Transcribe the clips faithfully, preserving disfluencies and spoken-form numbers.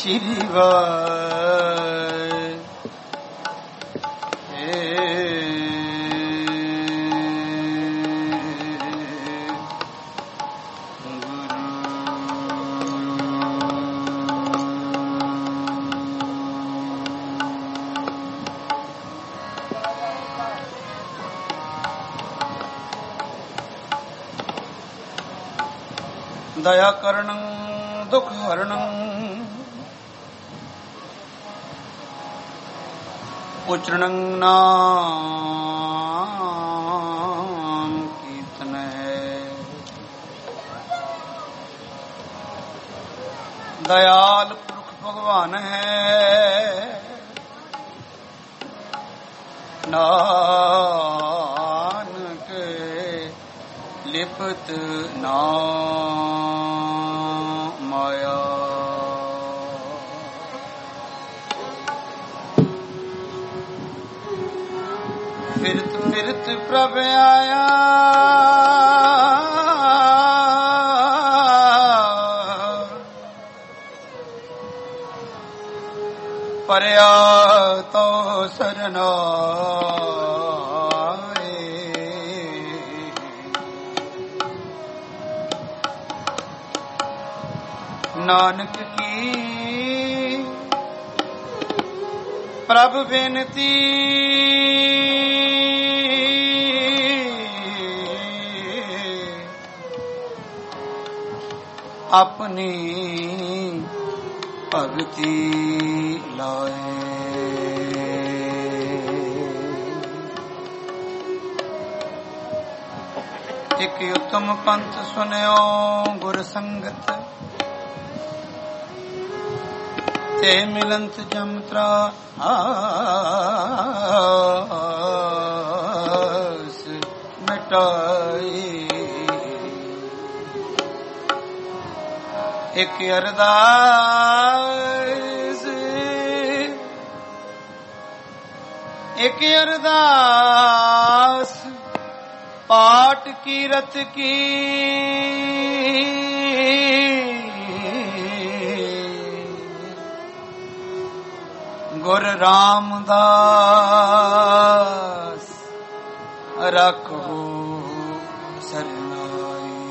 ਸ਼੍ਰੀ ਵਾਹਿਗੁਰੂ। ਦਇਆ ਕਰਨੰ ਦੁਖ ਹਰਣੰ ਉਚਰਣੰ ਨਾਮ ਕੀਰਤਨ ਹੈ। ਦਇਆਲ ਪੁਰਖ ਭਗਵਾਨ ਹੈ, ਨਾਨਕ ਲਿਪਤ ਨਾਮ ਮਾਇਆ। ਫਿਰਤ ਫਿਰਤ ਪ੍ਰਭ ਆਇਆ, ਪਰਿਆ ਤੋ ਸਰਨਾਏ। ਨਾਨਕ ਕੀ ਪ੍ਰਭ ਬੇਨਤੀ, ਆਪਣੀ ਭਗਤੀ ਲਾਏ। ਇੱਕ ਉਤਮ ਪੰਥ ਸੁਨਿਓ ਗੁਰ ਸੰਗਤ, ਤੇ ਮਿਲੰਤ ਜਮਤਰਾ ਆਸ ਮਿਟਾਈ। ਇੱਕ ਅਰਦਾਸ ਇੱਕ ਅਰਦਾਸ ਪਾਠ ਕੀਰਤ ਕੀ, ਗੁਰ ਰਾਮਦਾਸ ਰੱਖੋ ਸਰਨਾਈ।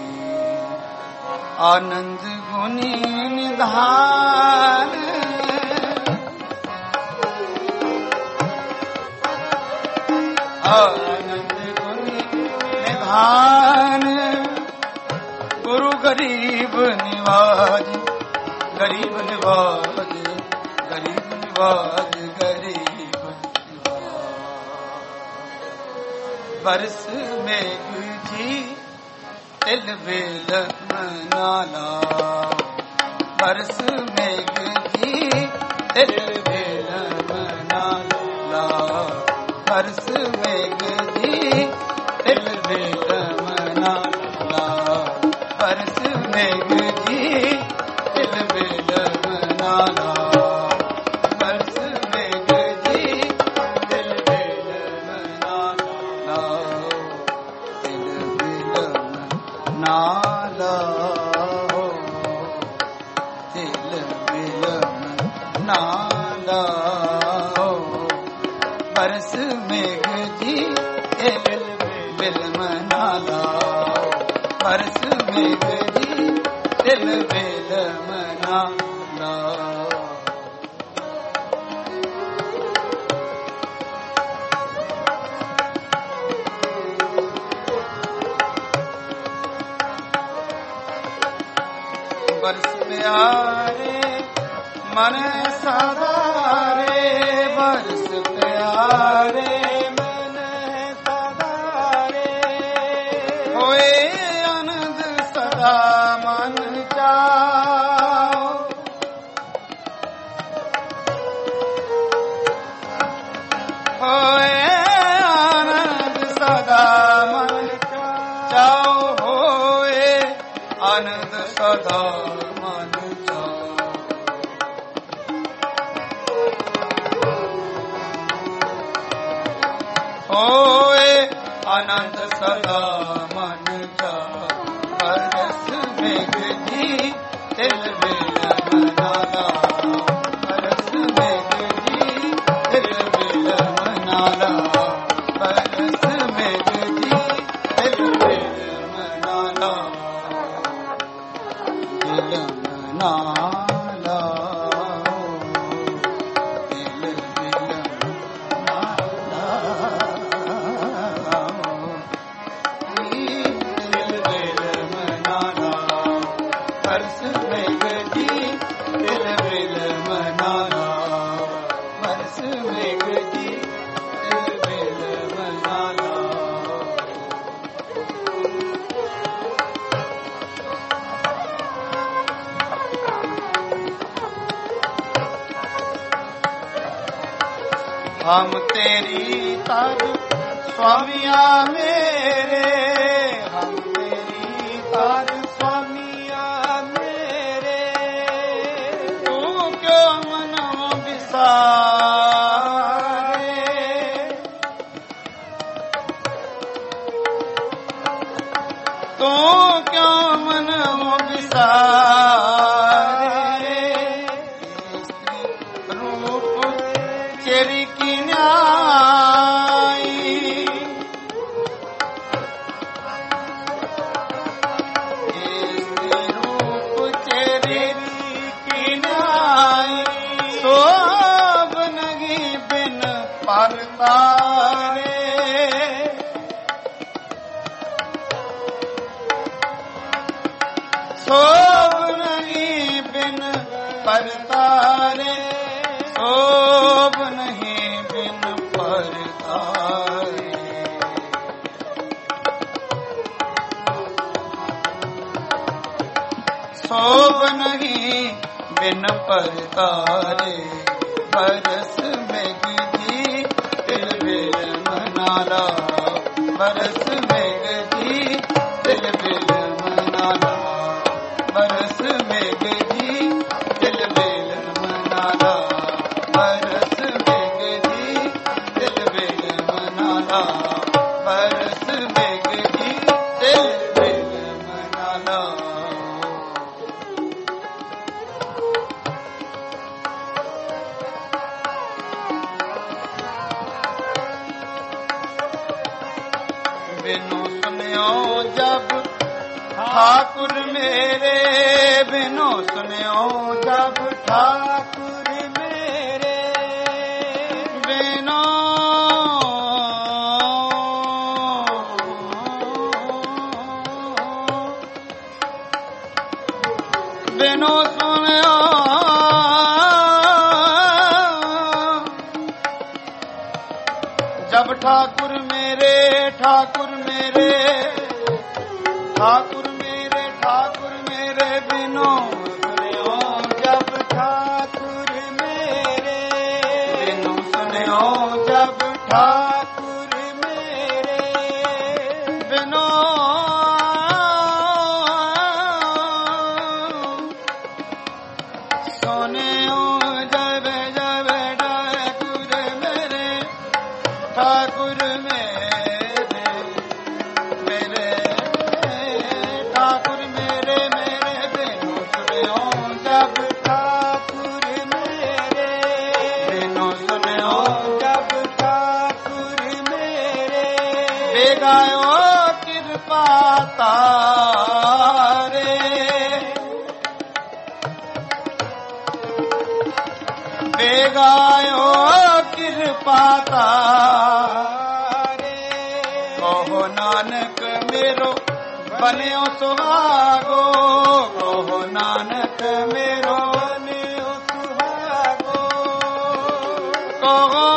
ਆਨੰਦ ਗੁਣੀ ਨਿਧਾਨ, ਆਨੰਦ ਗੁਣੀ ਨਿਧਾਨ, ਗੁਰੂ ਗਰੀਬ ਨਿਵਾਜ, ਗਰੀਬ ਨਿਵਾਜ, ਗਰੀਬ ਨਿਵਾਜ, ਗਰੀਬ ਨਿਵਾਜ। ਬਰਸ ਮੇਘ ਜੀ ਤਿਲ ਵੇਲ ਮਨਾਲਾ, ਬਰਸ ਮੇਘ ਜੀ ਤਿਲ ਵੇਲ ਮਨਾਲਾ, ਬਰਸ ਮੇਘ ਜੀ ਤਿਲ ਵੇਲ ਮਨਾਲਾ, ਬਰਸ ਮੇਘ ਜੀ ਤਿਲ ਵੇਲ ਮਨਾਲਾ, ਬਰਸ ਮੇਘ ਜੀ ਤਿਲ ਵੇਲ ਮਨਾਲਾ, ਤਿਲ ਵੇਲ ਨਾਲਾ ਤਿਲ ਬਿਲਮ ਨਾਲਾ। ਬਰਸ ਮੇਘ ਜੀ ਤਿਲ ਬਿਲਮ ਨਾਲਾ, ਬਰਸ ਮੇਘ ਜੀ ਤਿਲ ਬਿਲਮ ਨਾਲਾ। ਬਰਸ ਪਿਆਰੇ ਮਨ ਸਦਾਰੇ, ਬਰਸ ਪਿਆਰੇ ਮਨ ਸਦਾਰੇ, ਹੋਏ ਆਨੰਦ ਸਦਾ ਮਨ ਚਾਓ, ਹੋਏ ਆਨੰਦ ਸਦਾ ਮਨ ਚਾਓ, ਹੋਏ ਆਨੰਦ ਸਦਾ ਮਨ ਚਾਓ। ਹੋਏ ਆਨੰਦ ਸਦਾ ਮਨ ਚਾਓ, ਬਰਸ ਮੇਘ ਜੀ ਤਿਲ ਵੇਲ ਮਨਾਲਾ, बरस मेघ जी दिल बिल मनाना, बरस मेघ जी दिल बिल मनाना। हम तेरी तर स्वामिया मेरे, हम तेरी तर स्वामिया मेरे, तू क्यों मन बिसारे, तू क्यों मन बिसारे, रूप चेरी की न्याई, रूप चेरी की न्याई, शोभ नहीं बिन परतारे, शोभ नहीं बिन परतारे, शोभ नहीं बिन परतारे। शोभ नहीं बिन परतारे, बरस मेघ जी दिल बिल मनाना, बरस मेघ जी दिल बिल मनाना, बरस मेघ जी दिल बिल मनाना, बरस मेघ जी दिल बिल मनाना, बरस मेघ जी दिल बिल मनाना। बिनु सुनियो जब ठाकुर मेरे, बिनु सुनियो जब ठाकुर मेरे, बिनु बिनु सुनियो जब ठाकुर मेरे, ठाकुर मेरे, ठाकुर मेरे, ठाकुर मेरे, बिनु सुनियो जब ठाकुर मेरे, बिनु सुनियो जब ठाकुर मेरे, बिनु सुनियो जब जब ठाकुर मेरे, ठाकुर मेरे, मेरे ठाकुर मेरे, मेरे बिनु सुनियो जब ठाकुर मेरे, बिनु सुनियो जब ठाकुर मेरे, बेगायो कृपा तारे, बेगायो कृपा तारे, कहो नानक मेरो बनियो सुहागो, कहो नानक मेरो बनियो सुहागो, कहो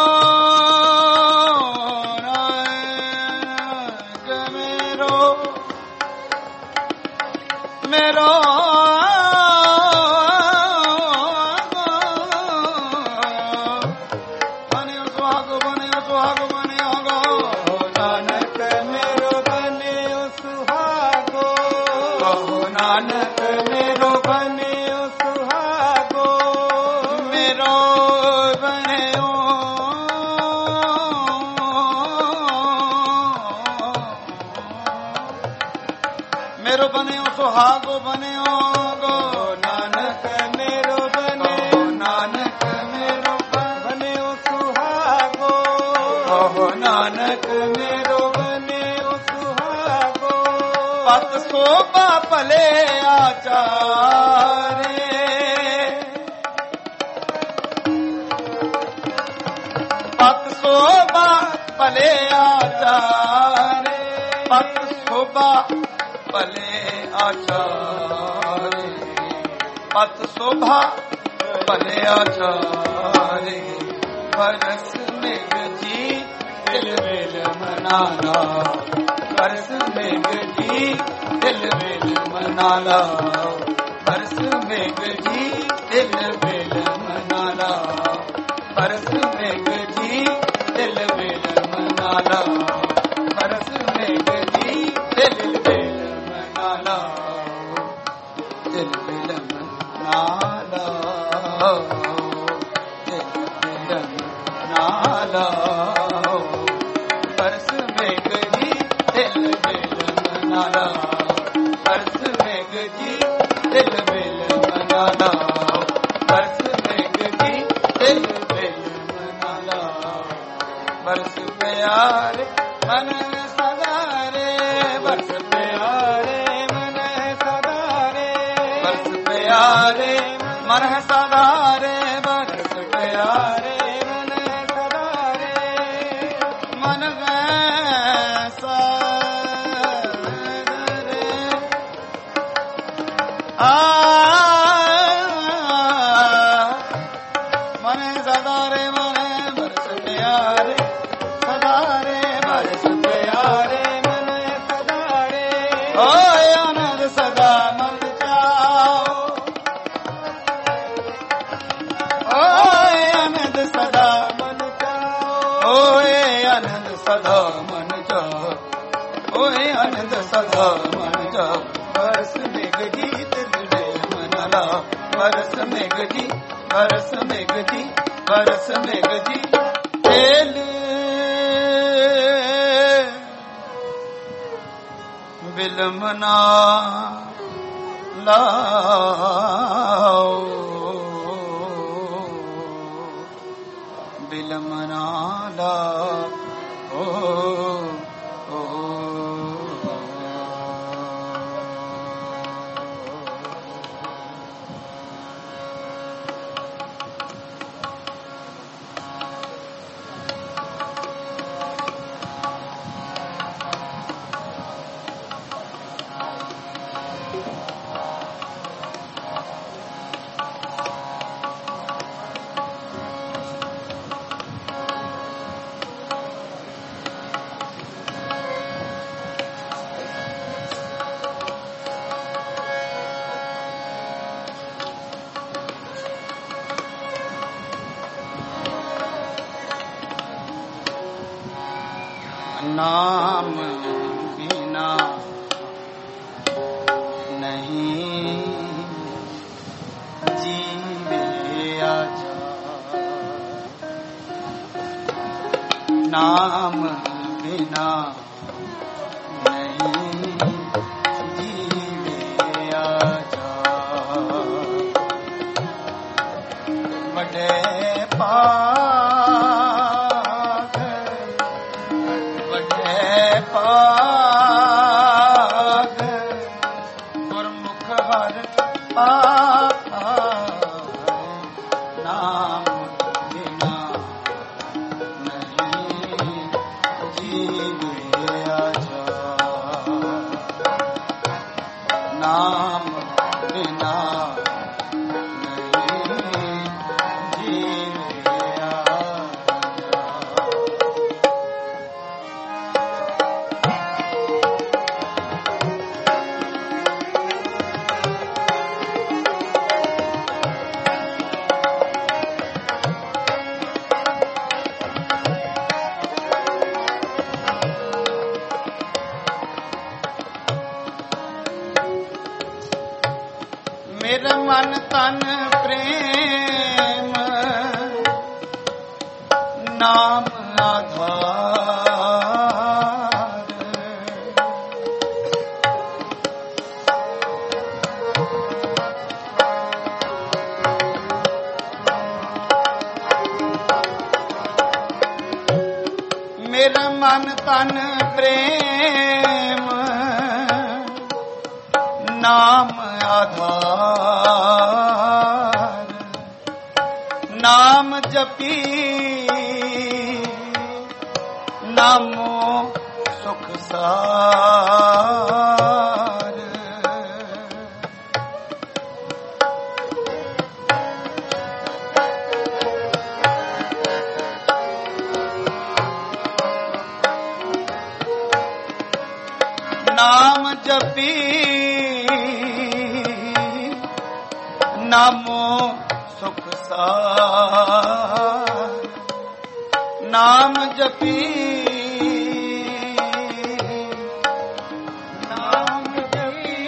नानक मेरो मेरो बनियो सुहागो, बनियो सुहागो, बनियो गो, नानक मेरो बनियो सुहागो, कहो नानक मेरो बनियो सुहागो, मेरो बनियो मेरो बनियो सुहागो, बनियो गो, नानक मेरो बनियो, नानक मेरो बनियो सुहागो, कहो नानक मेरो बनियो सुहागो, पत शोभा भले आचारे, पत शोभा भले आचारे, पत शोभा भले आचारे, ਅਤ ਸੋਭਾ ਭਲਿਆ ਚਾਰੇ ਬਰਸ ਮੇਘ ਜੀ ਦਿਲ ਵੇਲ ਮਨਾਲਾ ਬਰਸ ਮੇਘ ਜੀ ਦਿਲ ਵੇਲ ਮਨਾਲਾ ਬਰਸ ਮੇਘ ਜੀ ਦਿਲ ਵੇਲ ਮਨਾਲਾ ਬਰਸ ਮੇਘ ਜੀ ਦਿਲ ਵੇਲ ਮਨਾਲਾ ਬਰਸ ਮੇਘ ਜੀ ਦਿਲ ਵੇਲ ਮਨਾਲਾ ਦਿਲ ਵੇਲ ਮਨਾਲਾ ਦਿਲ ਵੇਲ ਮਨਾਲਾ ਬਰਸ ਮੇਘ ਜੀ ਦਿਲ ਵੇਲ ਮਨਾਲਾ ਬਰਸ ਮੇਘ ਜੀ ਦਿਲ ਵੇਲ ਮਨਾਲਾ ਬਰਸ ਮੇਘ ਜੀ ਦਿਲ ਵੇਲ ਮਨਾਲਾ ਬਰਸ ਪਿਆਰੇ ਮਨ ਸਦਾ ਰੇ ਬਰਸ ਪਿਆਰੇ ਮਨ ਸਦਾ ਰੇ ਬਰਸ ਪਿਆਰੇ ਮਨ ਸਦਾ ਰੇ ਬਰਸ ਪਿਆਰੇ ਮਨ ਸਦਾ ਰੇ ਮਨ ਵੈਸਾ ਰੇ ਆ ਮਨ ਸਦਾ ਰੇ ਮਨ ਬਰਸ ਪਿਆਰੇ ਸਦਾ ਰੇ ਬਰਸ ਪਿਆਰੇ ਮਨ ਸਦਾ ਰੇ ਓਏ ਆਨੰਦ ਸਦਾ ਮਨ ਚਾਓ ਓਏ ਆਨੰਦ ਸਦਾ ਮਨ ਚਾਓ ਓਏ ਆਨੰਦ ਸਦਾ ਮਨ ਚਾਓ ਓਏ ਆਨੰਦ ਸਦਾ ਮਨ ਚਾਓ ਬਰਸ ਮੇਘ ਜੀ ਦਿਲ ਵੇਲ ਮਨਾਲਾ ਬਰਸ ਮੇਘ ਜੀ ਬਰਸ ਮੇਘ ਜੀ ਬਰਸ ਮੇਘ ਜੀ ਦਿਲ ਵੇਲ ਮਨਾਲਾ ਵੇਲ ਮਨਾਲਾ ਓ ਓ ਨਾਮ ਬਿਨਾ ਨਹੀਂ ਜੀਵਿਆ ਜਾ ਨਾਮ ਬਿਨਾ ਨਹੀਂ ਜੀਵਿਆ ਜਾ ਵੱਡੇ ਪਾ ਪਾਗ ਗੁਰਮੁਖ ਹਰਿ ਪਾਏ ਨਾਮ ਬਿਨਾ ਨਹੀਂ ਜੀਵਿਆ ਜਾ ਨਾਮ ਬਿਨਾ ਨਹੀਂ ਜੀਵਿਆ ਮੇਰਾ ਮਨ ਤਨ ਪ੍ਰੇਮ ਨਾਮ ਆਧਾਰ ਮੇਰਾ ਮਨ ਤਨ ਪ੍ਰੇਮ ਨਾਮ ਆਧਾਰ ਨਾਮ ਜਪੀ ਨਾਮੋ ਸੁਖ ਸਾਰ ਨਾਮ ਜਪੀ ਨਾਮੋ ਸੁਖ ਸਾਰ, ਨਾਮ ਜਪੀ ਨਾਮ ਜਪੀ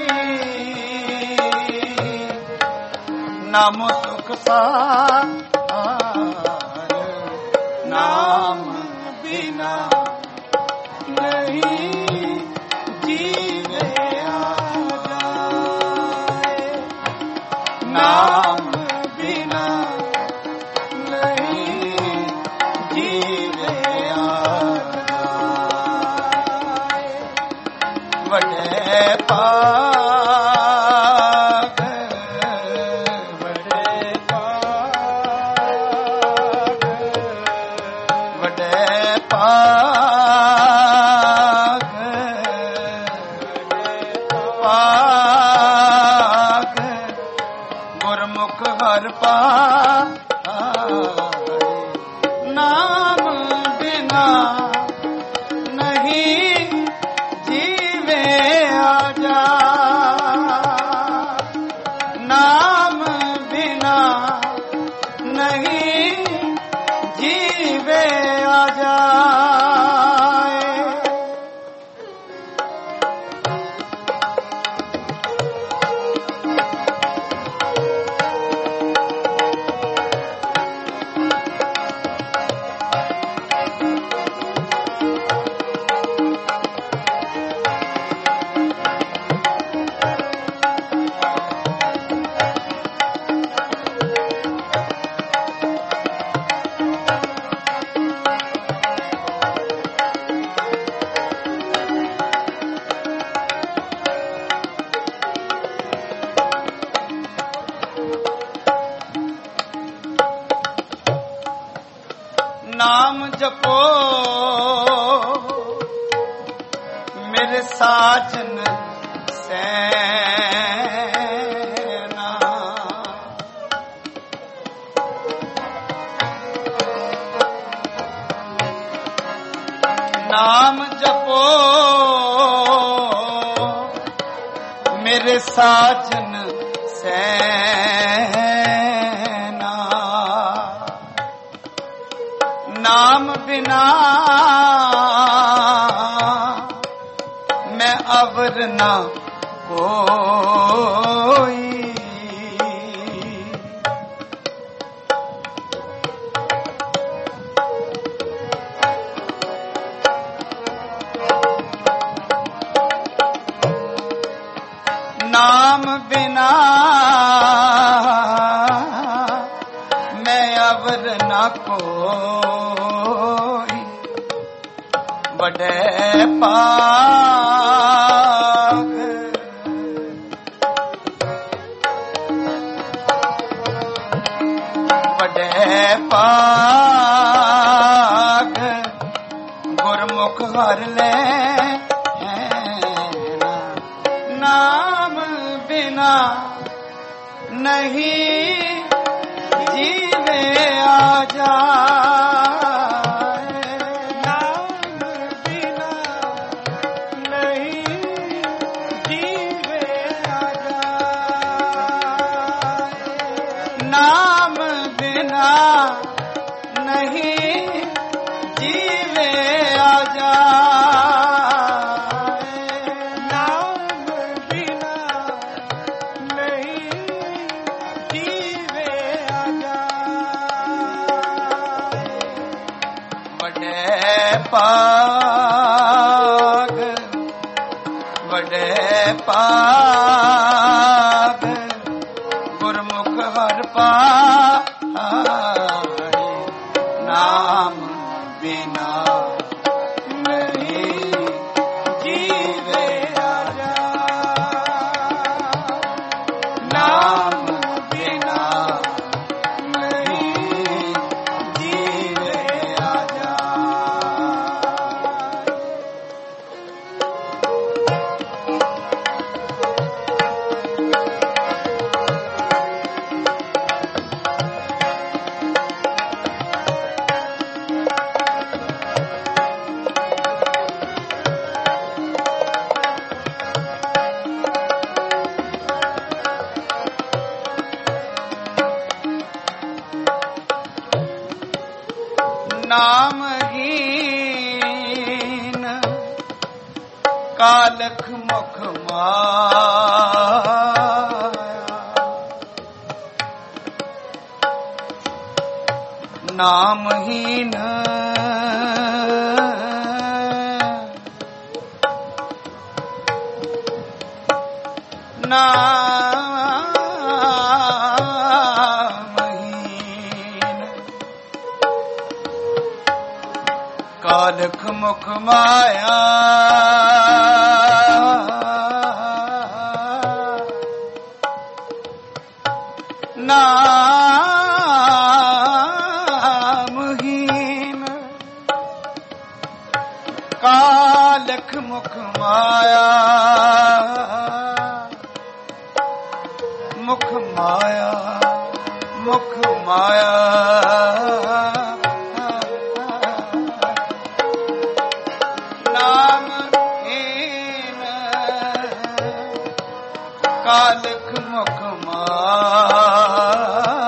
ਨਾਮੋ ਸੁਖ ਸਾਰ, ਨਾਮ ਬਿਨਾ ਨਹੀਂ ਜੀਵਿਆ ਜਾਏ, ਨਾਮ ਬਿਨਾ ਨਹੀਂ ਜੀਵਿਆ ਜਾਏ। ਵੱਡੇ ਭਾਗ ਵੱਡੇ ਭਾਗ ਵੱਡੇ ਭਾਗ ਭਾਗ ਗੁਰਮੁਖ ਹਰਿ ਪਾਏ, ਨਾਮ ਬਿਨਾ ਨਹੀਂ ਜੀਵਿਆ ਜਾਏ, ਨਾਮ ਬਿਨਾ ਨਹੀਂ ਜੀਵਿਆ ਜਾਏ। ਨਾਮ ਜਪੋ ਮੇਰੇ ਸਾਜਨ ਸੈਨਾ, ਨਾਮ ਜਪੋ ਮੇਰੇ ਸਾਜਨ ਸੈਨਾ, ਨਾਮ ਬਿਨਾ ਮੈਂ ਅਵਰ ਨਾ ਕੋਈ, ਨਾਮ ਬਿਨਾ ਮੈਂ ਅਵਰ ਨਾ ਕੋਈ, ਵੱਡੇ ਭਾਗ ਵੱਡੇ ਭਾਗ ਗੁਰਮੁਖ ਹਰਿ ਲੈਣਾ, ਨਾਮ ਬਿਨਾ ਨਹੀਂ ਜੀਵਿਆ ਜਾਏ, ਨਾਮ ਬਿਨਾ ਨਹੀਂ ਜੀਵਿਆ ਜਾਏ, ਨਾਮ ਬਿਨਾ ਨਹੀਂ ਜੀਵਿਆ ਜਾਏ, ਨਾਮ ਬਿਨਾ ਨਹੀਂ ਜੀਵਿਆ ਜਾਏ। ਵੱਡੇ ਭਾਗ ਵੱਡੇ ਭਾਗ ਗੁਰਮੁਖ ਹਰਿ ਪਾਏ, ਨਾਮ ਬਿਨਾ ਨਹੀਂ ਜੀਵਿਆ ਜਾਏ, ਨਾਮ ਬਿਨਾ ਨਹੀਂ ਜੀਵਿਆ ਜਾਏ। ਮੁਖ ਮਾਇਆ ਨਾਮਹੀਨ ਨਾਮਹੀਨ ਕਾਲਖ ਮੁਖ ਮਾਇਆ ਨਾਮਹੀਨ ਕਾਲਖ ਮੁਖ ਮਾਇਆ ਮੁਖ ਮਾਇਆ ਮੁਖ ਮਾਇਆ ਨਾਮਹੀਨ ਕਾਲਖ ਮੁਖ ਮਾਇਆ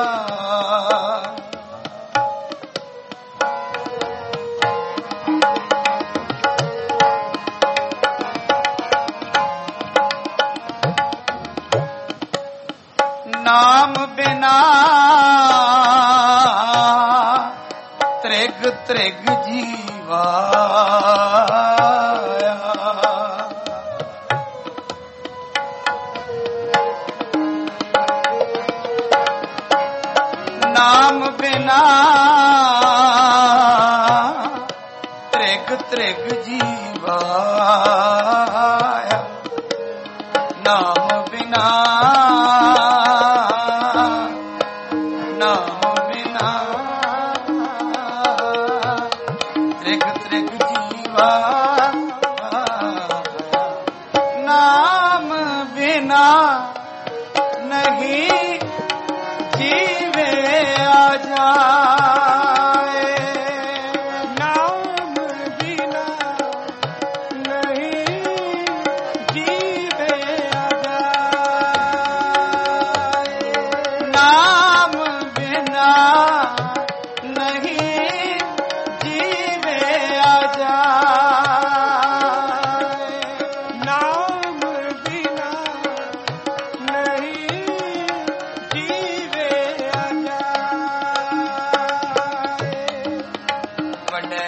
ਨਾਮ ਬਿਨਾ ਤ੍ਰਿਗ ਤ੍ਰਿਗ ਜੀਵਾਇਆ ਨਾਮ ਬਿਨਾ ਤ੍ਰਿਗ ਤ੍ਰਿਗ ਜੀਵਾਇਆ ਨਾਮ ਬਿਨਾ ਨਾਮ ਬਿਨਾ ਤ੍ਰਿਗ ਤ੍ਰਿਗ ਜੀਵਾ ਨਾਮ ਬਿਨਾ ਨਹੀਂ ਜੀਵੇ ਆ ਜਾਏ ਨਾਮ ਬਿਨਾ ਨਹੀਂ ਜੀਵੇ ਆ ਜਾਏ ਨਾਮ ਬਿਨਾ ਨਹੀਂ ਜੀਵੇ ਆ ਜਾਏ ਨਾਮ ਬਿਨਾ ਨਹੀਂ ਜੀਵੇ ਆ ਜਾਏ ਵੱਡੇ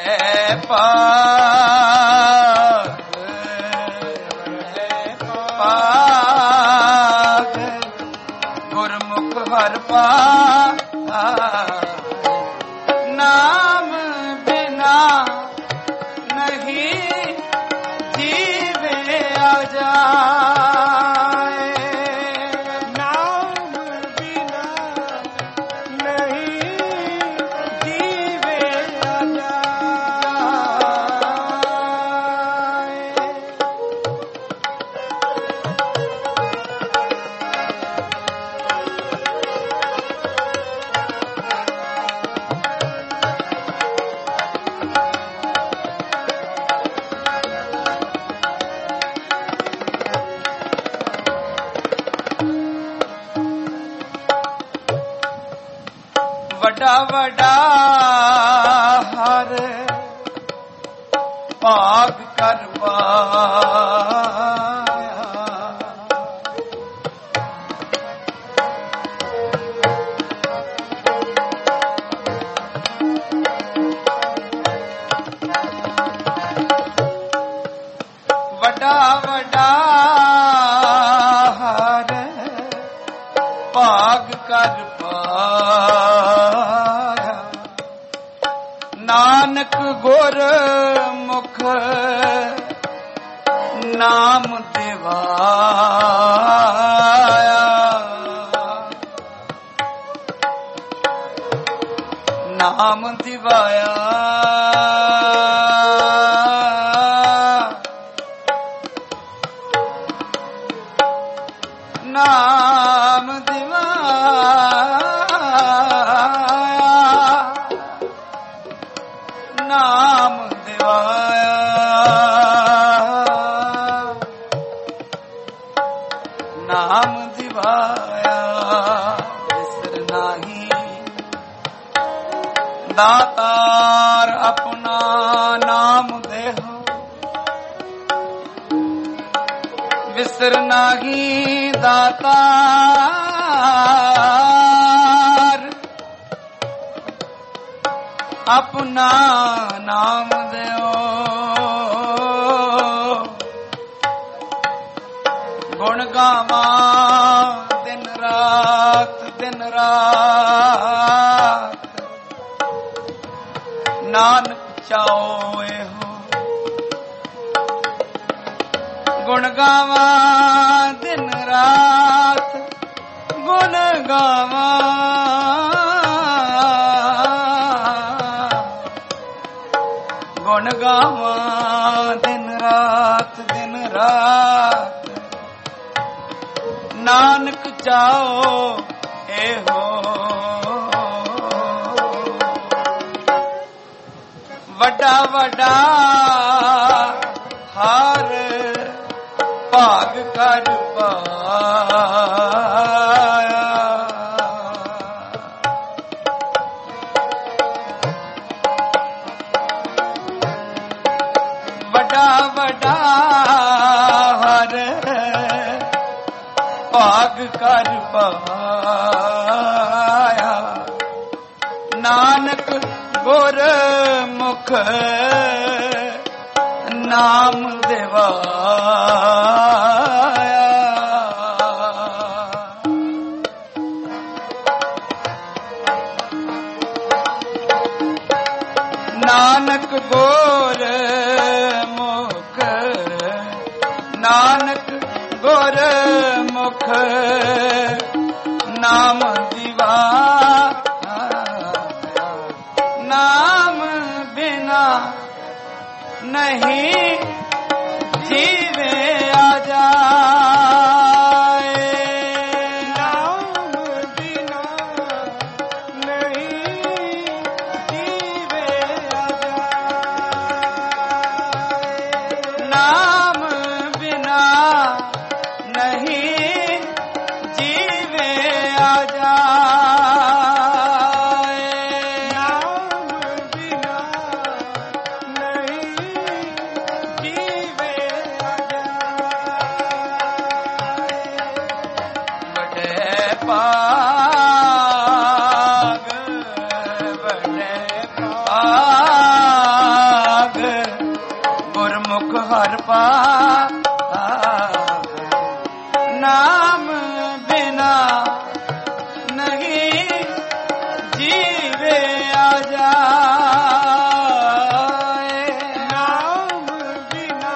ਭਾਗ ਵੱਡੇ ਭਾਗ ਗੁਰਮੁਖ ਹਰਿ ਪਾਇਆ ਨਾਮ ਬਿਨਾ ਨਹੀਂ ਜੀਵੇ ਆ ਜਾਏ ਨਾਮ ਬਿਨਾ ਨਹੀਂ ਜੀਵੇ ਆ ਜਾਏ ਵੱਡਾ ਵੱਡਾ ਹਰ ਭਾਗ ਕਰ ਪਾਇਆ ਵੱਡਾ ਵੱਡਾ ਹਰ ਭਾਗ ਕਰ ਪਾਇਆ ਨਾਨਕ ਗੁਰ ਮੁਖ ਨਾਮ ਦਿਵਾਇਆ ਨਾਮ ਦਿਵਾਇਆ ਨਾਮ ਦਿਵਾਇਆ ਨਾਮ ਦਿਵਾਇਆ ਨਾਮ ਦਿਵਾਇਆ ਵਿਸਰ ਨਾਹੀ ਦਾਤਾਰ ਆਪਣਾ ਨਾਮ ਦੇਹੁ ਵਿਸਰ ਨਾਹੀ ਦਾਤਾਰ ਆਪਣਾ ਨਾਮ ਦਿਓ ਗੁਣ ਗਾਵਾਂ ਦਿਨ ਰਾਤ ਦਿਨ ਰਾਤ ਨਾਨਕ ਚਾਓ ਇਹੋ ਗੁਣ ਗਾਵਾਂ ਦਿਨ ਰਾਤ ਗੁਣ ਗਾਵਾਂ ਗੁਣ ਗਾਵਾਂ ਦਿਨ ਰਾਤ ਦਿਨ ਰਾਤ ਨਾਨਕ ਚਾਓ ਇਹੋ ਵੱਡਾ ਵੱਡਾ ਹਰ ਭਾਗ ਕਰ ਪਾਇਆ ਵੱਡਾ ਵੱਡਾ ਹਰ ਭਾਗ ਕਰ ਪਾਇਆ ਨਾਨਕ ਗੁਰ ਮੁਖ ਨਾਮ ਦਿਵਾਇਆ ਨਾਨਕ ਗੁਰ ਮੁਖ ਨਾਨਕ ਗੁਰ ਮੁਖ ਨਾਮ ਦਿਵਾਇਆ ਨਾਮ ਬਿਨਾ ਨਹੀਂ ਜੀਵੇ ਆ ਜਾਏ ਨਾਮ ਬਿਨਾ ਨਹੀਂ ਜੀਵੇ ਆ ਜਾਏ ਨਾਮ ਬਿਨਾ ਨਹੀਂ ਜੀਵੇ ਆ ਜਾਏ ਨਾਮ ਬਿਨਾ ਨਹੀਂ ਜੀਵੇ ਆ ਜਾਏ ਵੱਡੇ ਭਾਗ ਵੱਡੇ ਭਾਗ ਗੁਰਮੁਖ ਹਰਿ ਭਾਗ ਨਾਮ ਬਿਨਾ ਨਹੀਂ ਜੀਵੇ ਆ ਜਾਏ ਨਾਮ ਬਿਨਾ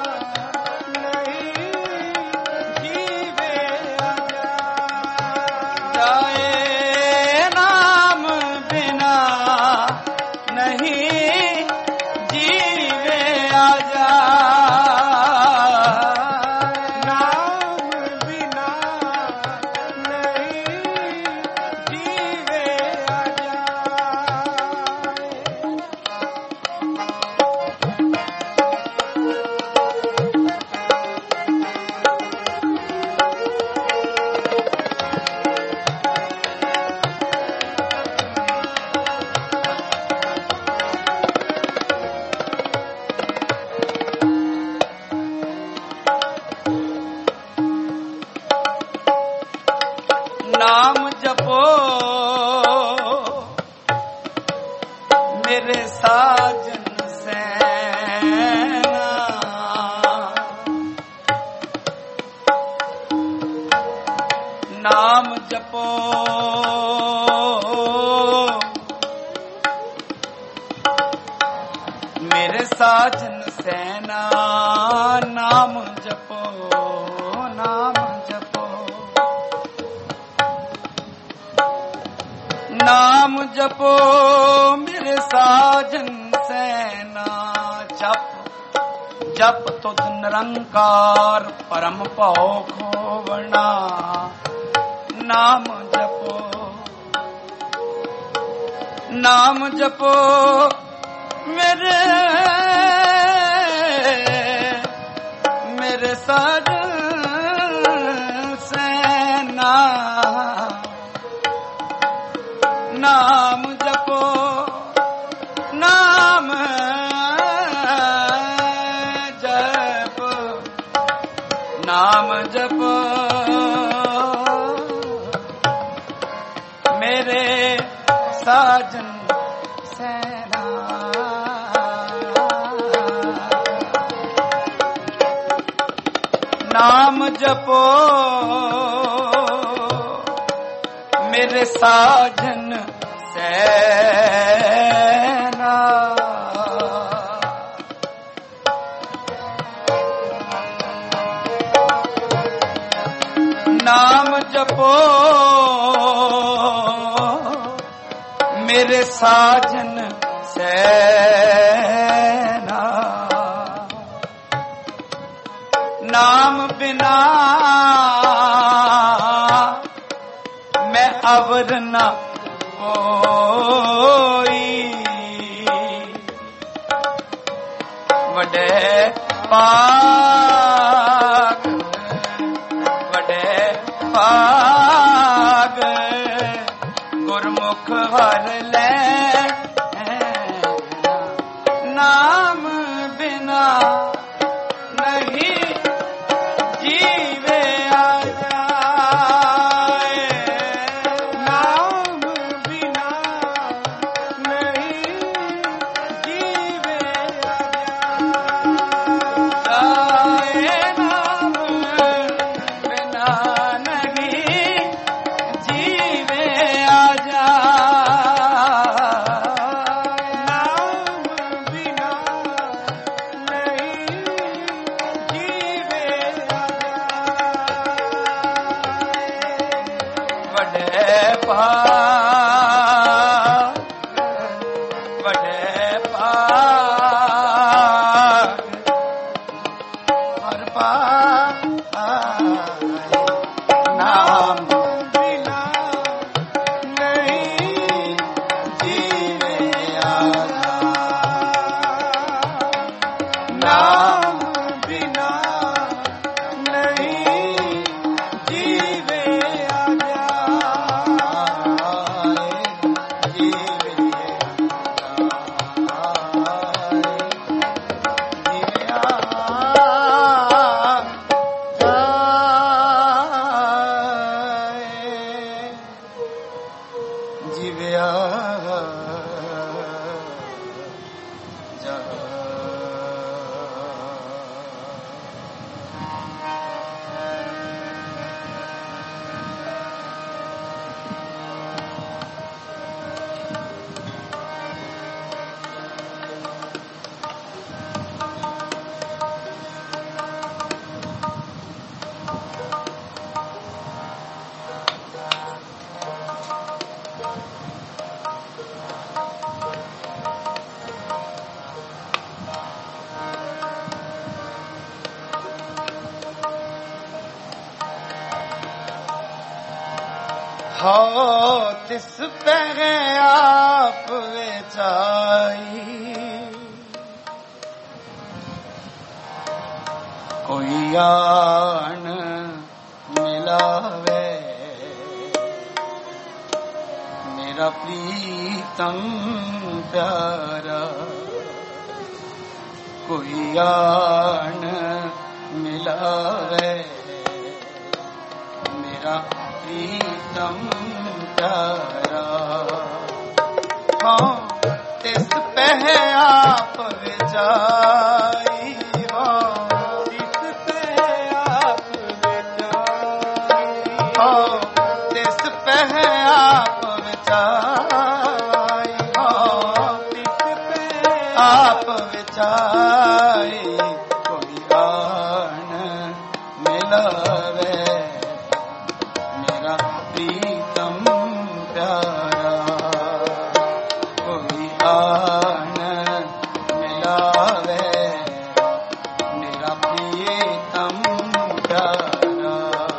ਨਹੀਂ ਜੀਵੇ ਆ ਜਾਏ ਨਾਮ ਬਿਨਾ ਨਹੀਂ ਜੀਵੇ ਆ ਜਾਏ ਨਾਮ ਬਿਨਾ ਨਹੀਂ ਜੀਵੇ ਆ ਨਾਮ ਜਪੋ ਮੇਰੇ ਸਾਜਨ ਸੈਨਾ ਨਾਮ ਜਪੋ ਮੇਰੇ ਸਾਜਨ ਸੈਨਾ ਨਾਮ ਜਪੋ ਨਾਮ ਜਪੋ ਨਾਮ ਜਪੋ ਮੇਰੇ ਸਾਜਨ ਸੈਨਾ ਜਪ ਜਪ ਤੁਧ ਨਿਰੰਕਾਰ ਪਰਮ ਭਉ ਖੋਵਣਾ ਨਾਮ ਜਪੋ ਨਾਮ ਜਪੋ ਮੇਰੇ ਮੇਰੇ ਸਾਜਨ ਸੈਨਾ ਨਾਮ ਜਪੋ ਨਾਮ ਜਪ नाम जपो मेरे साजन सेना, नाम जपो मेरे साजन सेना, नाम जपो मेरे साजन सेना, नाम बिना मैं अवर न कोई, वडे पाग वडे पाग गुरमुख वर ले, नाम बिना नहीं जीवे आ जाए, नाम बिना नहीं जीवे आ जाए, नाम बिना नहीं जीवे आ जाए, नाम बिना नहीं जीवे आ जाए, वडे पाग वडे पाग हर पाग नाम बिना नहीं जीवे आ जाए, नाम बिना नहीं जीवे आ जाए, जीवे जीवे आ जाए। हो तिस पे आप वेचाई, कोई आन मिलावे मेरा प्रीतम प्यारा, कोई आन मिलावे मेरा प्रीतम प्यारा, हाँ तिस पे आप विचाई, हाँ तिस पे आप विचाई, हाँ तिस पे आप विचाई, हाँ तिस पे आप विचाई, कोई आन मिलावे प्रीतम प्यारा, कोई आन मिलावे मेरा प्रीतम प्यारा।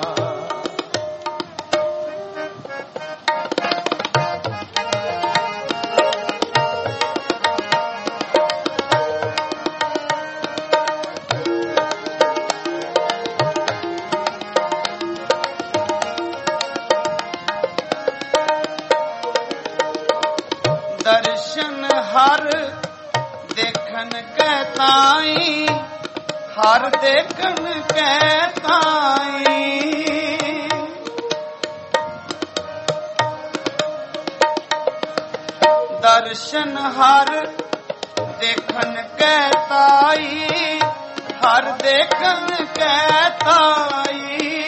दर्शन हर देखन के ताई, हर देखन के ताई, ਦਰਸ਼ਨ ਹਰ ਦੇਖਣ ਕੈ ਤਾਈ, ਹਰ ਦੇਖਣ ਕੈ ਤਾਈ।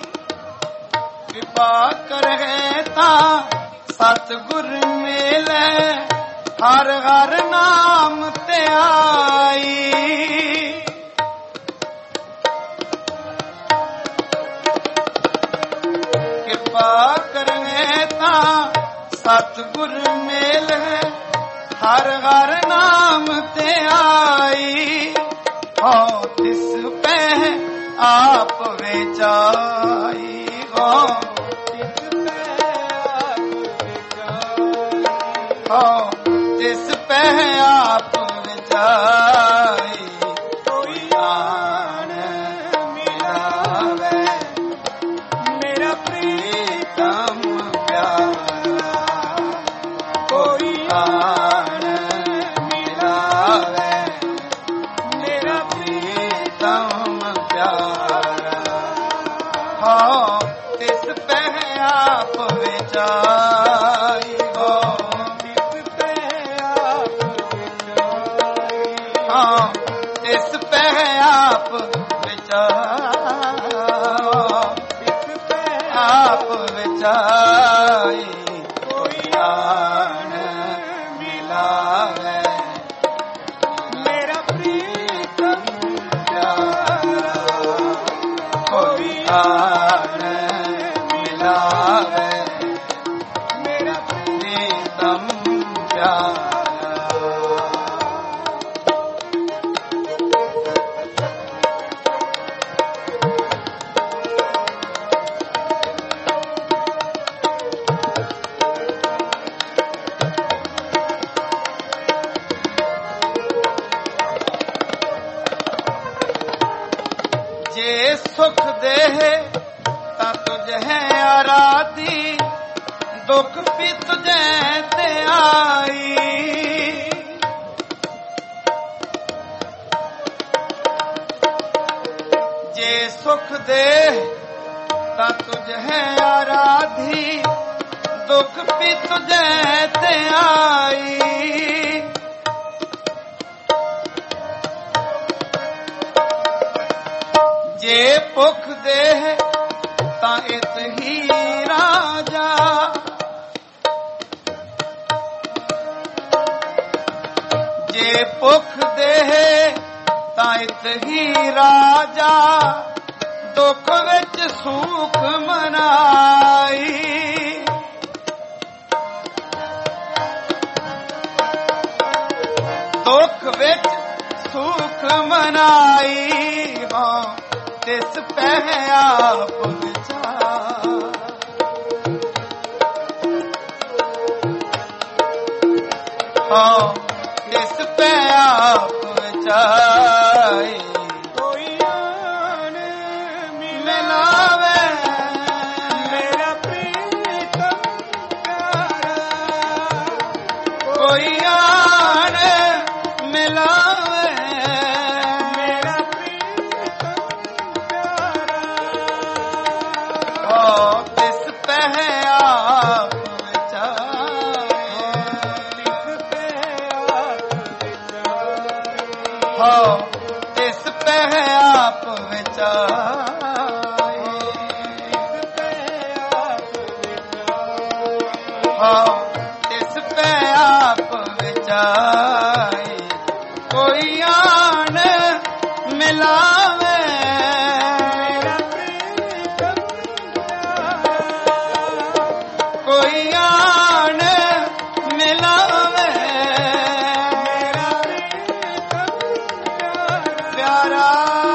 ਕਿਰਪਾ ਕਰਹਿ ਤਾਂ ਸਤਿਗੁਰ ਮਿਲੈ, ਹਰ ਹਰ ਨਾਮ ਧਿਆਈ। ਕਿਰਪਾ ਕਰਹਿ ਤਾਂ ਸਤਿਗੁਰ ਮਿਲੈ, ਹਰ ਹਰ ਨਾਮ ਧਿਆਈ। ਹਉ ਤਿਸ ਪੈ ਆਪ ਵਿਚਾਈ, ਹਉ ਤਿਸ ਪੈ ਆਪ ਵਿਚਾਈ, ਹਉ ਤਿਸ ਪੈ ਆਪ ਵਿਚਾਈ। ਕੋਈ ਆਣ ਮਿਲਾਵੇ ਮੇਰਾ ਪ੍ਰੀਤਮ ਪਿਆਰਾ, ਕੋਈ ਆਣ ਮਿਲਾਵੇ ਮੇਰਾ ਪ੍ਰੀਤਮ ਪਿਆਰਾ। ਹਉ ਤਿਸ ਪੈ ਆਪ ਵਿਚਾਈ, ਹਉ ਤਿਸ ਪੈ ਆਪ ਵਿਚਾਈ, ਹਉ ਤਿਸ ਪੈ ਆਪ ਵਿਚਾਈ, ਤਿਸ ਪੈ ਆਪ ਵਿਚਾਈ। ਕੋਈ ਆਣ ਮਿਲਾਵੇ ਮੇਰਾ ਪ੍ਰੀਤਮ ਪਿਆਰਾ, ਕੋਈ ਆਣ ਮਿਲਾਵੇ ਮੇਰਾ ਪ੍ਰੀਤਮ ਪਿਆਰਾ। ਜੇ ਸੁਖ ਦੇਹ ਤਾਂ ਤੁਝੇ ਆਰਾਧੀ, ਦੁਖ ਵੀ ਤੁਝੇ ਤੇ ਆਈ। ਜੇ ਸੁਖ ਦੇਹ ਤਾਂ ਤੁਝੇ ਆਰਾਧੀ, ਦੁਖ ਵੀ ਤੁਝੇ ਤੇ ਆਈ। ਜੇ ਭੁਖ ਦੇਹ ਤਾਂ ਇਤ ਹੀ ਰਾਜਾ, ਜੇ ਭੁਖ ਦੇਹ ਤਾਂ ਇਤ ਹੀ ਰਾਜਾ, ਦੁੱਖ ਵਿੱਚ ਸੁਖ ਮਨਾਈ। ਦੁੱਖ ਵਿੱਚ ਸੁਖ ਮਨਾਈ, ਹਾਂ ਤਿਸ ਪੈ ਆਪ ਵਿਚਾਰ। ਹਾਂ ਤਿਸ ਪੈ ਆਪ ਵਿਚਾਈ। ਕੋਈ ਆਣ ਮਿਲਾਵੇ ਮੇਰਾ ਪ੍ਰੀਤਮ ਪਿਆਰਾ, ਕੋਈ ਆਣ ਮਿਲਾਵੇ ਮੇਰਾ ਪ੍ਰੀਤਮ ਪਿਆਰਾ। ਹਉ ਤਿਸ ਪੈ ਆਪ ਵਿਚਾਈ, ਤਿਸ ਪੈ ਆਪ ਵਿਚਾਈ, ਹਉ ਤਿਸ ਪੈ ਆਪ ਵਿਚਾਈ, ਤਿਸ ਪੈ ਆਪ ਵਿਚਾਈ, ਹਉ ਤਿਸ ਪੈ ਆਪ ਵਿਚਾਈ। ਕੋਈ ਆਣ ਮਿਲਾਵੇ ਮੇਰਾ ਪ੍ਰੀਤਮ ਪਿਆਰਾ, ਕੋਈ ਆਣ ਮਿਲਾਵੇ ਮੇਰਾ ਪ੍ਰੀਤਮ ਪਿਆਰਾ।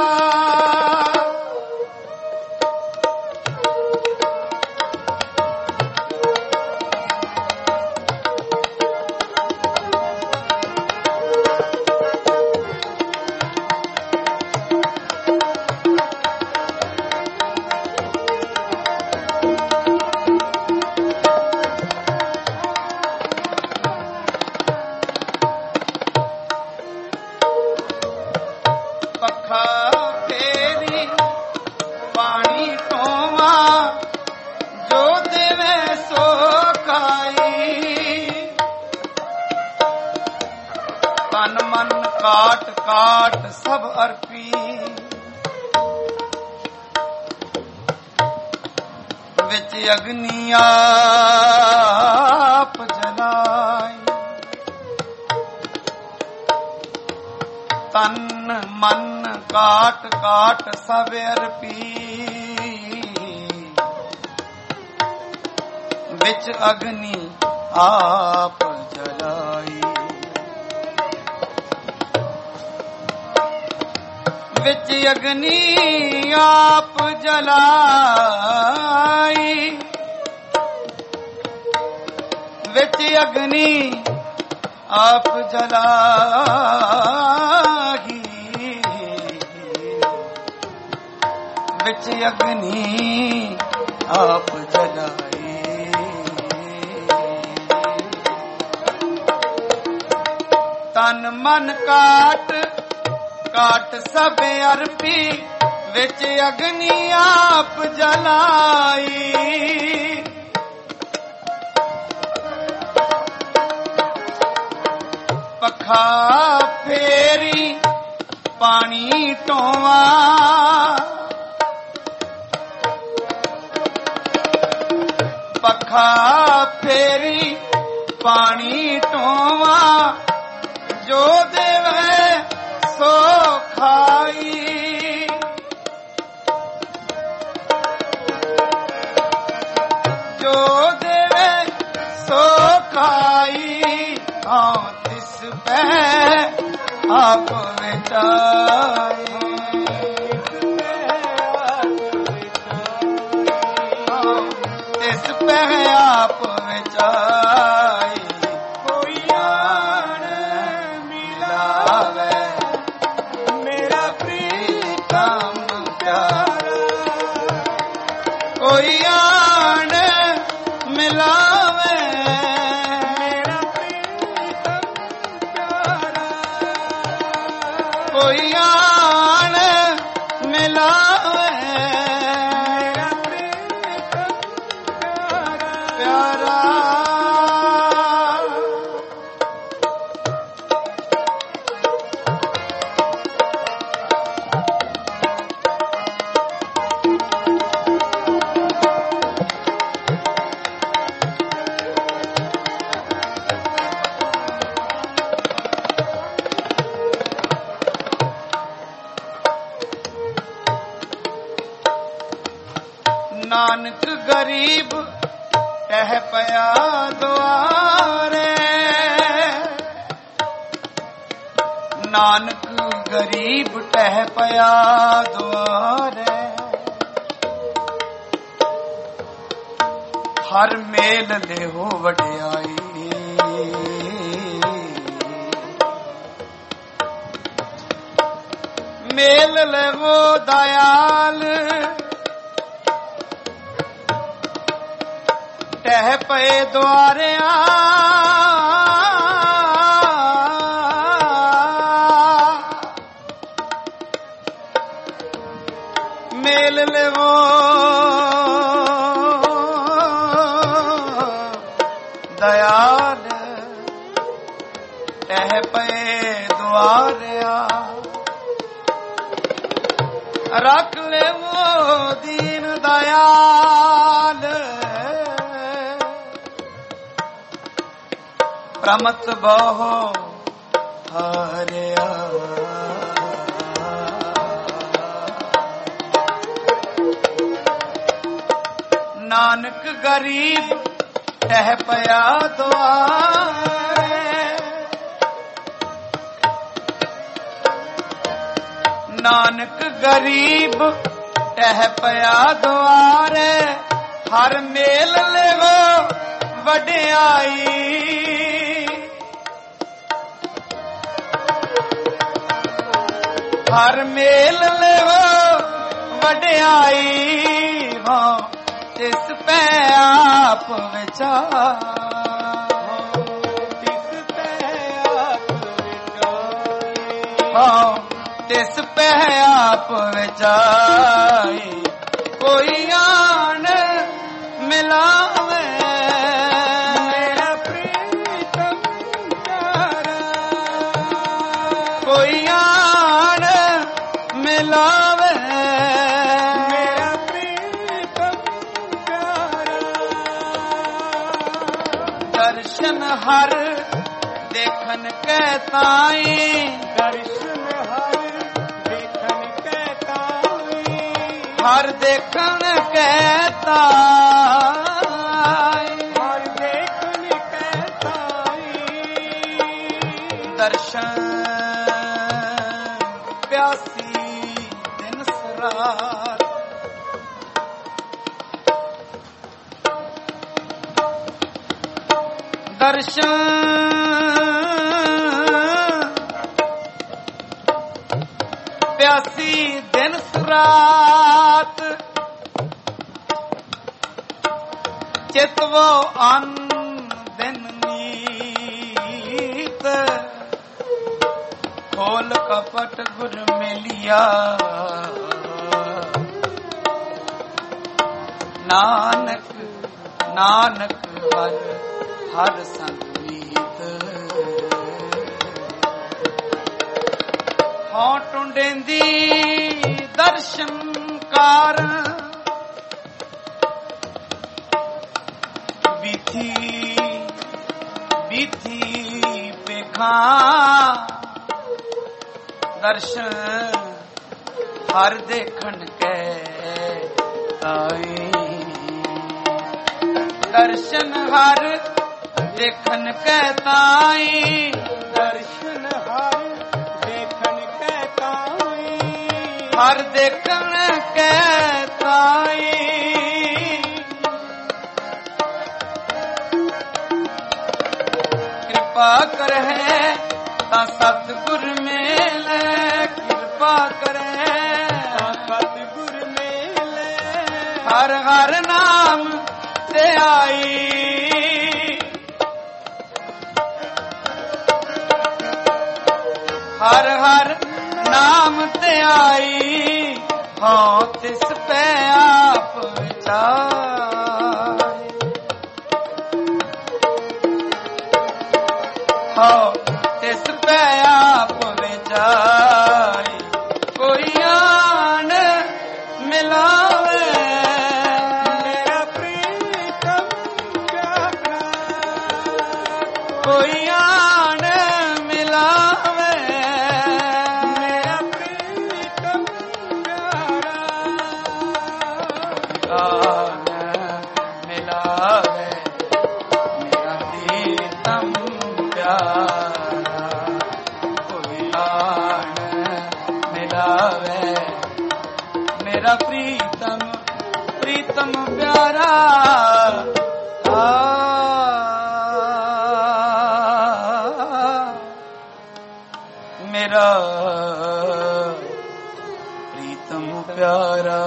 ਪੱਖਾ ਫੇਰੀ ਪਾਣੀ ਢੋਵਾਂ, ਜੋ ਦੇਵੇ ਸੋ ਖਾਈ। ਕਾਟ ਕਾਟ ਸਭ ਅਰਪੀ, ਵਿੱਚ ਅਗਨੀ ਆਪ ਜਲਾਈ, ਤਨ ਮਨ ਕਾਟ ਕਾਟ ਸਭ ਅਰਪੀ, ਵਿੱਚ ਅਗਨੀ ਆਪ ਜਲਾਈ, ਵਿੱਚ ਅਗਨੀ ਆਪ ਜਲਾਈ, ਵਿੱਚ ਅਗਨੀ ਆਪ ਜਲਾਈ, ਵਿੱਚ ਅਗਨੀ ਆਪ ਜਲਾਈ, ਤਨ ਮਨ ਕਾਟ ਕਾਟ ਸਭ ਅਰਪੀ, ਵਿੱਚ ਅਗਨੀ ਆਪ ਜਲਾਈ, ਪੱਖਾ ਫੇਰੀ ਪਾਣੀ ਢੋਵਾ, ਪੱਖਾ ਫੇਰੀ ਪਾਣੀ ਢੋਵਾ, ਜੋ ਦੇਵੇ ਸੋ ਖਾਈ, ਜੋ ਦੇਵੇ ਸੋ ਖਾਈ, ਹਾਂ ਤਿਸ ਪੈ ਆਪ ਵਿਚਾਈ, ਤਿਸ ਪੈ ਆਪ ਵਿਚਾਈ, ਕੋਈ ਆਣ ਮਿਲਾਵੇ ਮੇਰਾ ਪ੍ਰੀਤਮ ਪਿਆਰਾ, ਕੋਈ ਆਣ ਮਿਲਾਵੇ ਮੇਰਾ ਪ੍ਰੀਤਮ ਪਿਆਰਾ, ਕੋਈ ਆਣ ਮਿਲਾਵੇ ਮੇਰਾ ਪ੍ਰੀਤਮ ਪਿਆਰਾ, ਨਾਨਕ ਗਰੀਬ ਟਹਿ ਪਿਆ ਦੁਆਰੇ, ਨਾਨਕ ਗਰੀਬ ਟਹਿ ਪਿਆ ਦੁਆਰੇ, ਹਰ ਮੇਲ ਲਿਹੋ ਵਡਿਆਈ, ਮੇਲ ਲਵੋ ਦਇਆਲ, ਟਹਿ ਪਏ ਦੁਆਰਿਆਂ, ਮੇਲ ਲਵੋ ਦਇਆਲ, ਟਹਿ ਪਏ ਦੁਆਰਿਆਂ, ਰੱਖ ਲਵੋ ਦੀਨ ਦਇਆਲ, ਪ੍ਰਮਤ ਬਹੁ ਹਾਰਿਆ, ਨਾਨਕ ਗਰੀਬ ਟਹਿ ਪਿਆ ਦੁਆਰੇ, ਨਾਨਕ ਗਰੀਬ ਟਹਿ ਪਿਆ ਦੁਆਰੇ, ਹਰ ਮੇਲ ਲਵੋ ਵਡਿਆਈ, ਹਰ ਮੇਲ ਲਵੋ ਵਡਿਆਈ, ਹਾਂ ਤਿਸ ਪੈ ਆਪ ਵਿਚਾਰ, ਤਿਸ ਪੈ ਆਪ ਵਿਚਾਰ, ਹਾਂ ਤਿਸ ਪੈ ਆਪ ਵਿਚਾਈ, ਕੋਈ ਆਣ ਮਿਲਾਵੇ ਮੇਰਾ ਪ੍ਰੀਤਮ ਪਿਆਰਾ, ਹਰ ਦੇਖਨ ਕੈ ਤਾਈ, ਦਰਸ਼ਨ ਹਰ ਦੇਖਨ ਕੈ ਤਾਈ, ਹਰ ਦੇਖਨ ਕੈ ਤਾਈ, ਹਰ ਦੇਖਨ ਕੈ ਤਾਈ, ਦਰਸ਼ਨ ਪਿਆਸੀ ਦਿਨ ਸਰਾਤ, ਦਰਸ਼ਨ ਪਿਆਸੀ ਦਿਨ ਰਾਤ, ਚਿਤਵੋ ਅੰਨ ਦਿਨ ਨੀਤ, ਖੋਲ ਕਪਟ ਗੁਰ ਮਿਲਿਆ, ਨਾਨਕ ਨਾਨਕ ਹਰ ਹਰ ਸੰਗ ਮੀਤ, ਹਉ ਟੁੰਡੇਂਦੀ ਦਰਸ਼ਨ ਕਾਰਨ, ਬਿਥੀ ਬਿਥੀ ਪੇਖਾਂ, ਦਰਸ਼ਨ ਹਰ ਦੇਖਣ ਕੈ ਤਾਈ, ਦਰਸ਼ਨ ਹਰ ਦੇਖਣ ਕੈ ਤਾਈ, ਦਰਸ਼ਨ ਹਰ ਦੇਖਨ ਕੈ ਤਾਈ, ਹਰ ਦੇਖਣ ਕੈ ਤਾਈ, ਕਿਰਪਾ ਕਰਹਿ ਤਾਂ ਸਤਿਗੁਰ ਮੇਲੇ, ਕਿਰਪਾ ਕਰਹਿ ਤਾਂ ਸਤਿਗੁਰ ਮੇਲੇ, ਹਰ ਹਰ ਨਾਮ ਤੇ ਆਈ, ਹਰ ਹਰ ਨਾਮ ਤੇ ਆਈ, ਹਉ ਤਿਸ ਪੈ ਆਪ ਵਿਚਾਰੇ, ਹਉ ਤਿਸ ਪੈ ਆਪ ਵਿਚਾਰੇ, ਕੋਈ ਆਣ ਮਿਲਾਵੇ ਮੇਰਾ ਪ੍ਰੀਤਮ ਪਿਆਰਾ, ਕੋਈ ਆਣ ਮਿਲਾਵੇ ਮੇਰਾ ਪ੍ਰੀਤਮ ਪਿਆਰਾ, ਆਣ ਮਿਲਾਵੇ ਮੇਰਾ ਪ੍ਰੀਤਮ ਪਿਆਰਾ, ਕੋਈ ਆਣ ਮਿਲਾਵੇ ਮੇਰਾ ਪ੍ਰੀਤਮ ਪ੍ਰੀਤਮ ਪਿਆਰਾ, ਆ ਮੇਰਾ ਪ੍ਰੀਤਮ ਪਿਆਰਾ।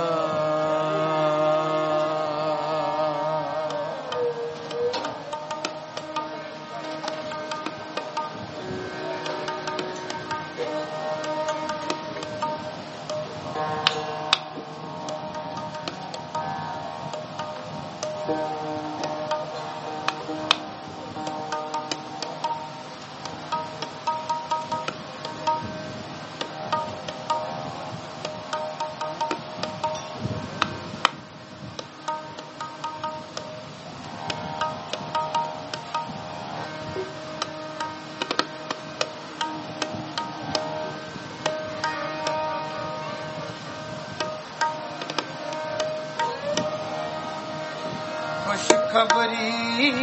ਖੁਸ਼ਖਬਰੀ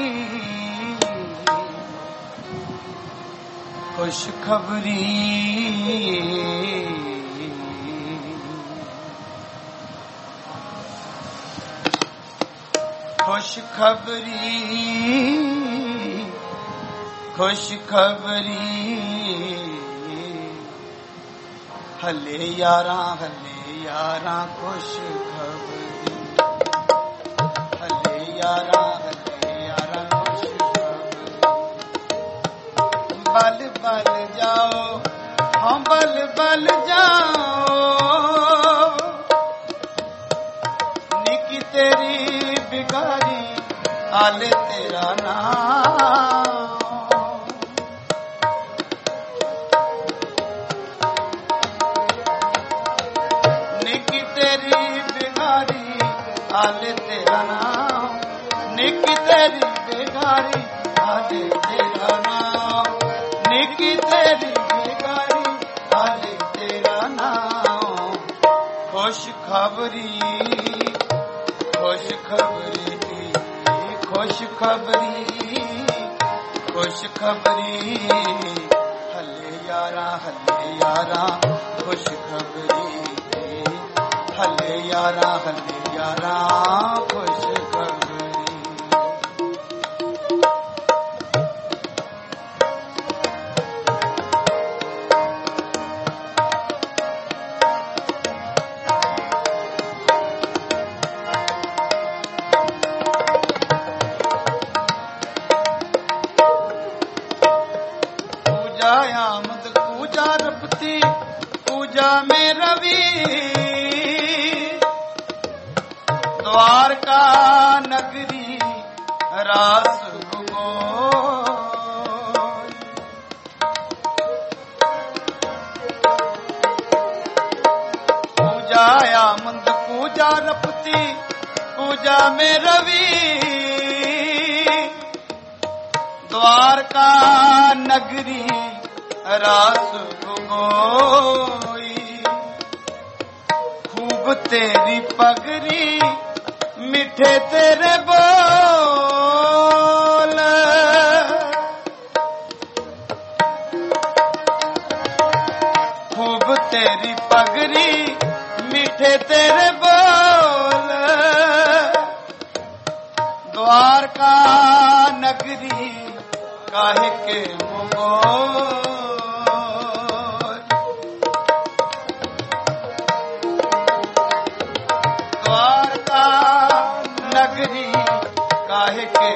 ਖੁਸ਼ਖਬਰੀ ਖੁਸ਼ਖਬਰੀ ਖੁਸ਼ਖਬਰੀ ਹਲੇ ਯਾਰਾਂ ਹਲੇ ਯਾਰਾਂ ਖੁਸ਼ਖਬਰੀ ਹਲੇ ਯਾਰਾਂ ਹਲੇ ਯਾਰਾਂ ਖੁਸ਼ਖਬਰੀ ਬਲ ਬਲ ਜਾਓ ਹਾਂ ਬਲ ਬਲ ਜਾਓ ਨਿੱਕੀ ਤੇਰੀ ਬਿਗਾਰੀ ਆਲੇ ਤੇਰਾ ਨਾਮ ਨਿੱਕੀ ਤੇਰੀ ਬਿਗਾਰੀ ਆਲੇ ਤੇਰਾ ਨਾਮ ਨਿੱਕੀ ਤੇਰੀ ਬਿਗਾਰੀ ਆਲੇ हाले तेरा नाम, निकी तेरी बिगारी हाले तेरा नाम। खुश खबरी खुश खबरी खुश खबरी खुश खबरी, हले यारा हले यारा खुश खबरी, हले यारा हले यारा खुश खबरी। आमद पूजा रपती पूजा में रवि, द्वारका नगरी रास गोई। पूजा आमद पूजा रपती पूजा में रवि, द्वारका नगरी रास गोई। खूब तेरी पगरी मिठे तेरे बोल, खूब तेरी पगरी मिठे तेरे बोल, द्वारका नगरी काहे के मोल। द्वारका नगरी काहे के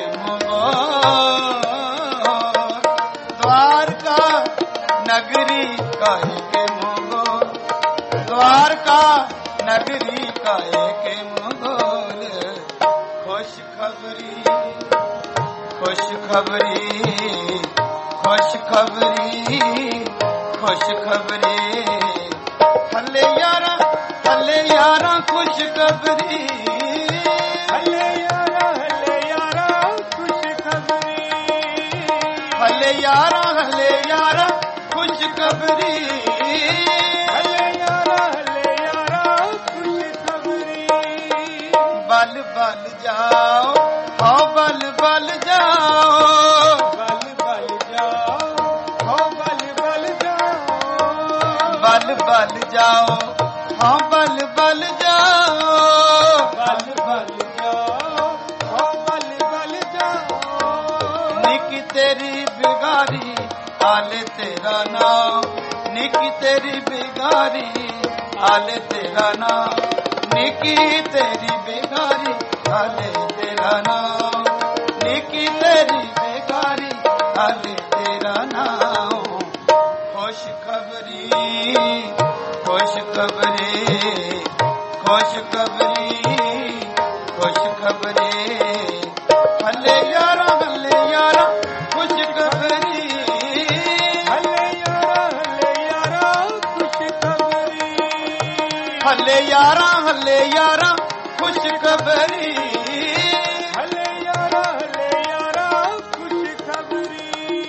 मोल, द्वारका नगरी काहे के मोल, द्वारका नगरी काहे के मोल। खुश खबरी खुश खबरी खुश खबरी खुश खबरी, हले यारा हले यारा खुश खबरी, हले यारा हले यारा खुश खबरी, हले यारा हले यारा खुश खबरी, हले यारा हले यारा खुश खबरी। बल बल जाओ हो बल बल जाओ, बल बल जाओ हो बल बल जाओ, बल बल जाओ हाँ बल बल जाओ, बल बल जाओ हो बल बल जाओ। निकी तेरी बिगारी हाले तेरा नाम, निकी तेरी बिगारी हाले तेरा नाम, निकी तेरी बिगारी हाले तेरा नाम, निकी तेरी बिगारी हाले तेरा नाम। खुश खबरी खुश खबरी खुश खबरी खुश खबरी, हले यारा हले यारा खुश खबरी, हले यारा हले यारा खुश खबरी, हले यारा हले यारा खुश खबरी, हले यारा हले यारा खुश खबरी।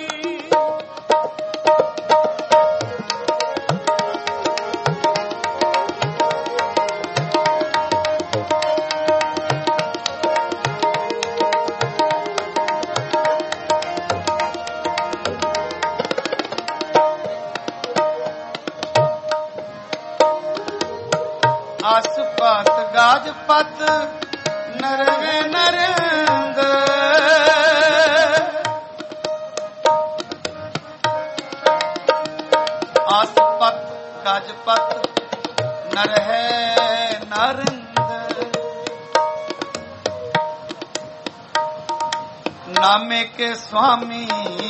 आसपात गाज पत नरवे नरंग, आसपत गाजपत नर है नरंग, नामे के स्वामी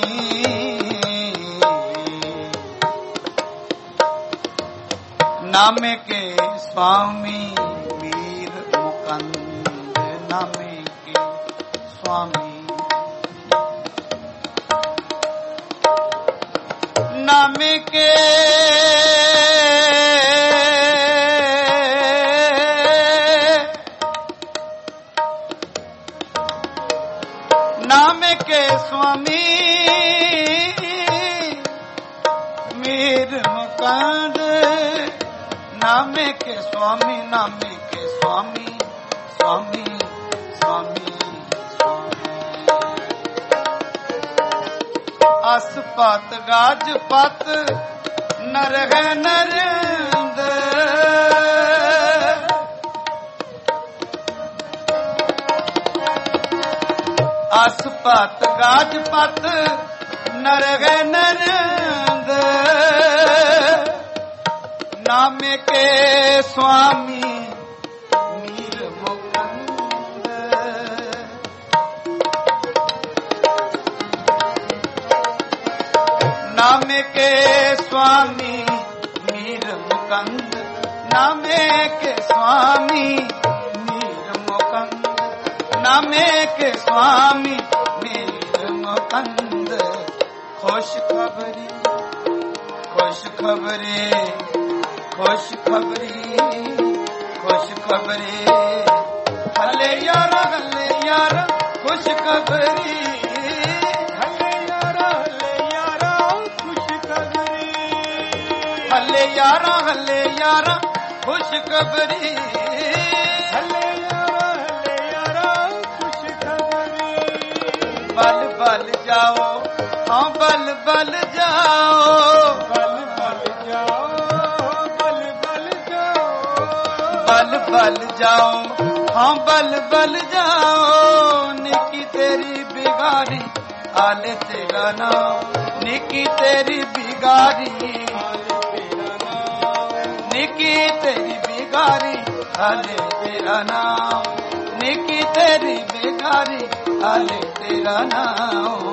नामे के स्वामी वीर मुकंद, नामे के स्वामी नामे के नामे के स्वामी मीर मुकंद नामे के स्वामी नामे के स्वामी स्वामी स्वामी असपात गाज पात नर है नरेंद असपात गाज पात नर है नरेंद नामे के स्वामी मीर मुकंद नामे के स्वामी मीर मुकंद नामे के स्वामी मीर मुकंद नामे के स्वामी मीर मुकंद खुश खबरी खुश खबरी खुश खबरी खुश खबरी हले यारा हले यारा खुश खबरी हले यारा हले यारा खुश खबरी हले यारा हले यारा खुश खबरी हले यारा हले यारा खुश खबरी बल बल जाओ हाँ बल बल जाओ बल बल जाओ बल बल जाओ बल बल जाओ हाँ बल बल जाओ निकी तेरी बिगाड़ी आले तेरा नाम निकी तेरी बिगाड़ी निकी तेरी बिगाड़ी आले तेरा नाम निकी तेरी बिगाड़ी आले तेरा नाम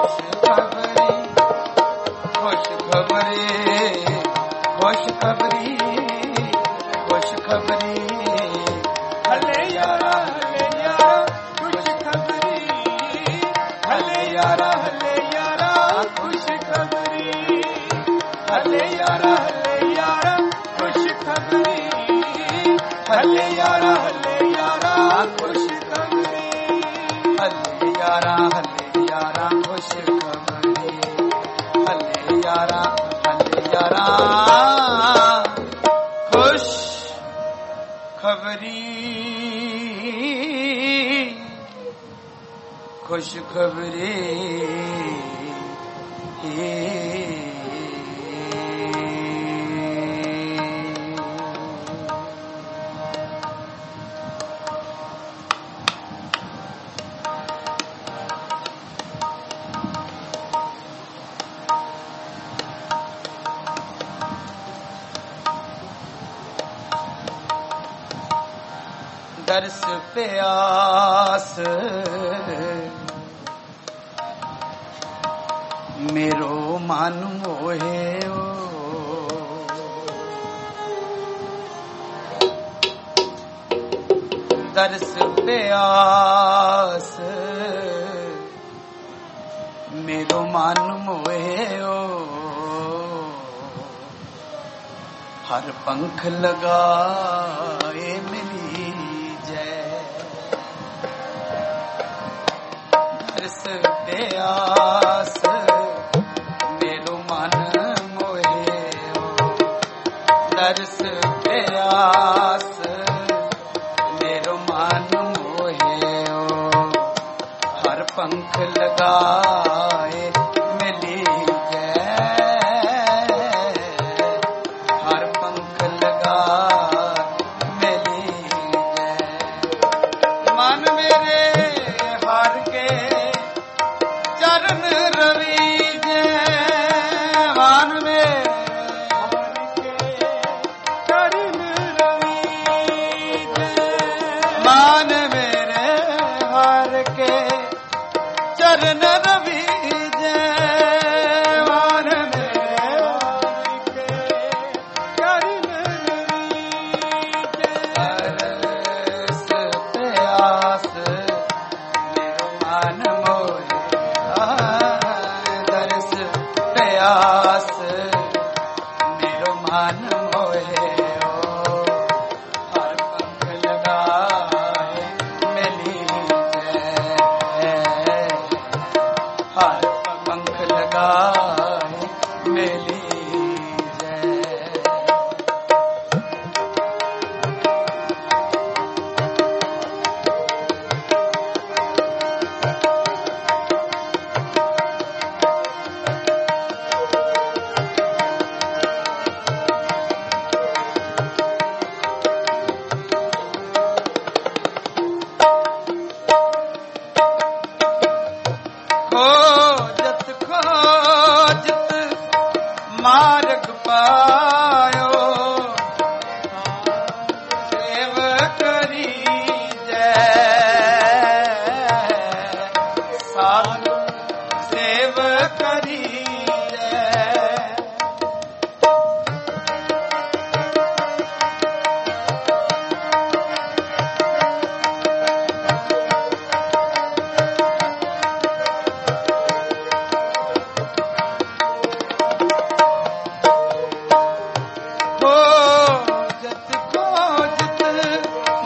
खुश खबरी खुश खबरी खुश खबरी हले यारा हले यारा खुश खबरी हले यारा हले यारा खुश खबरी हले यारा हले यारा खुश खबरी हले यारा हले यारा खुश खबरी हले यारा हले यारा खुश खबरी हले यारा हले यारा खुश खबरी खुश खबरी दर्श प्यास मेरो मन मोहे ओ दर्श प्यास मेरो मन मोहे ओ हर पंख लगाए मिली प्यास मेरो मन मोहे दर्श प्यास मेरो मन मोहे हर पंख लगाए मिली जय हर पंख लगा मिली जय मन मेरे हार के चरण रवि जय मान में चरण रवि मान मेरे हार के चरण रवि जय मान मेरे चरण रवि दर्श प्यास मेरो मन मोहे दर्श प्यास मेरो मन मोहे हर पंख लगाए मिली जय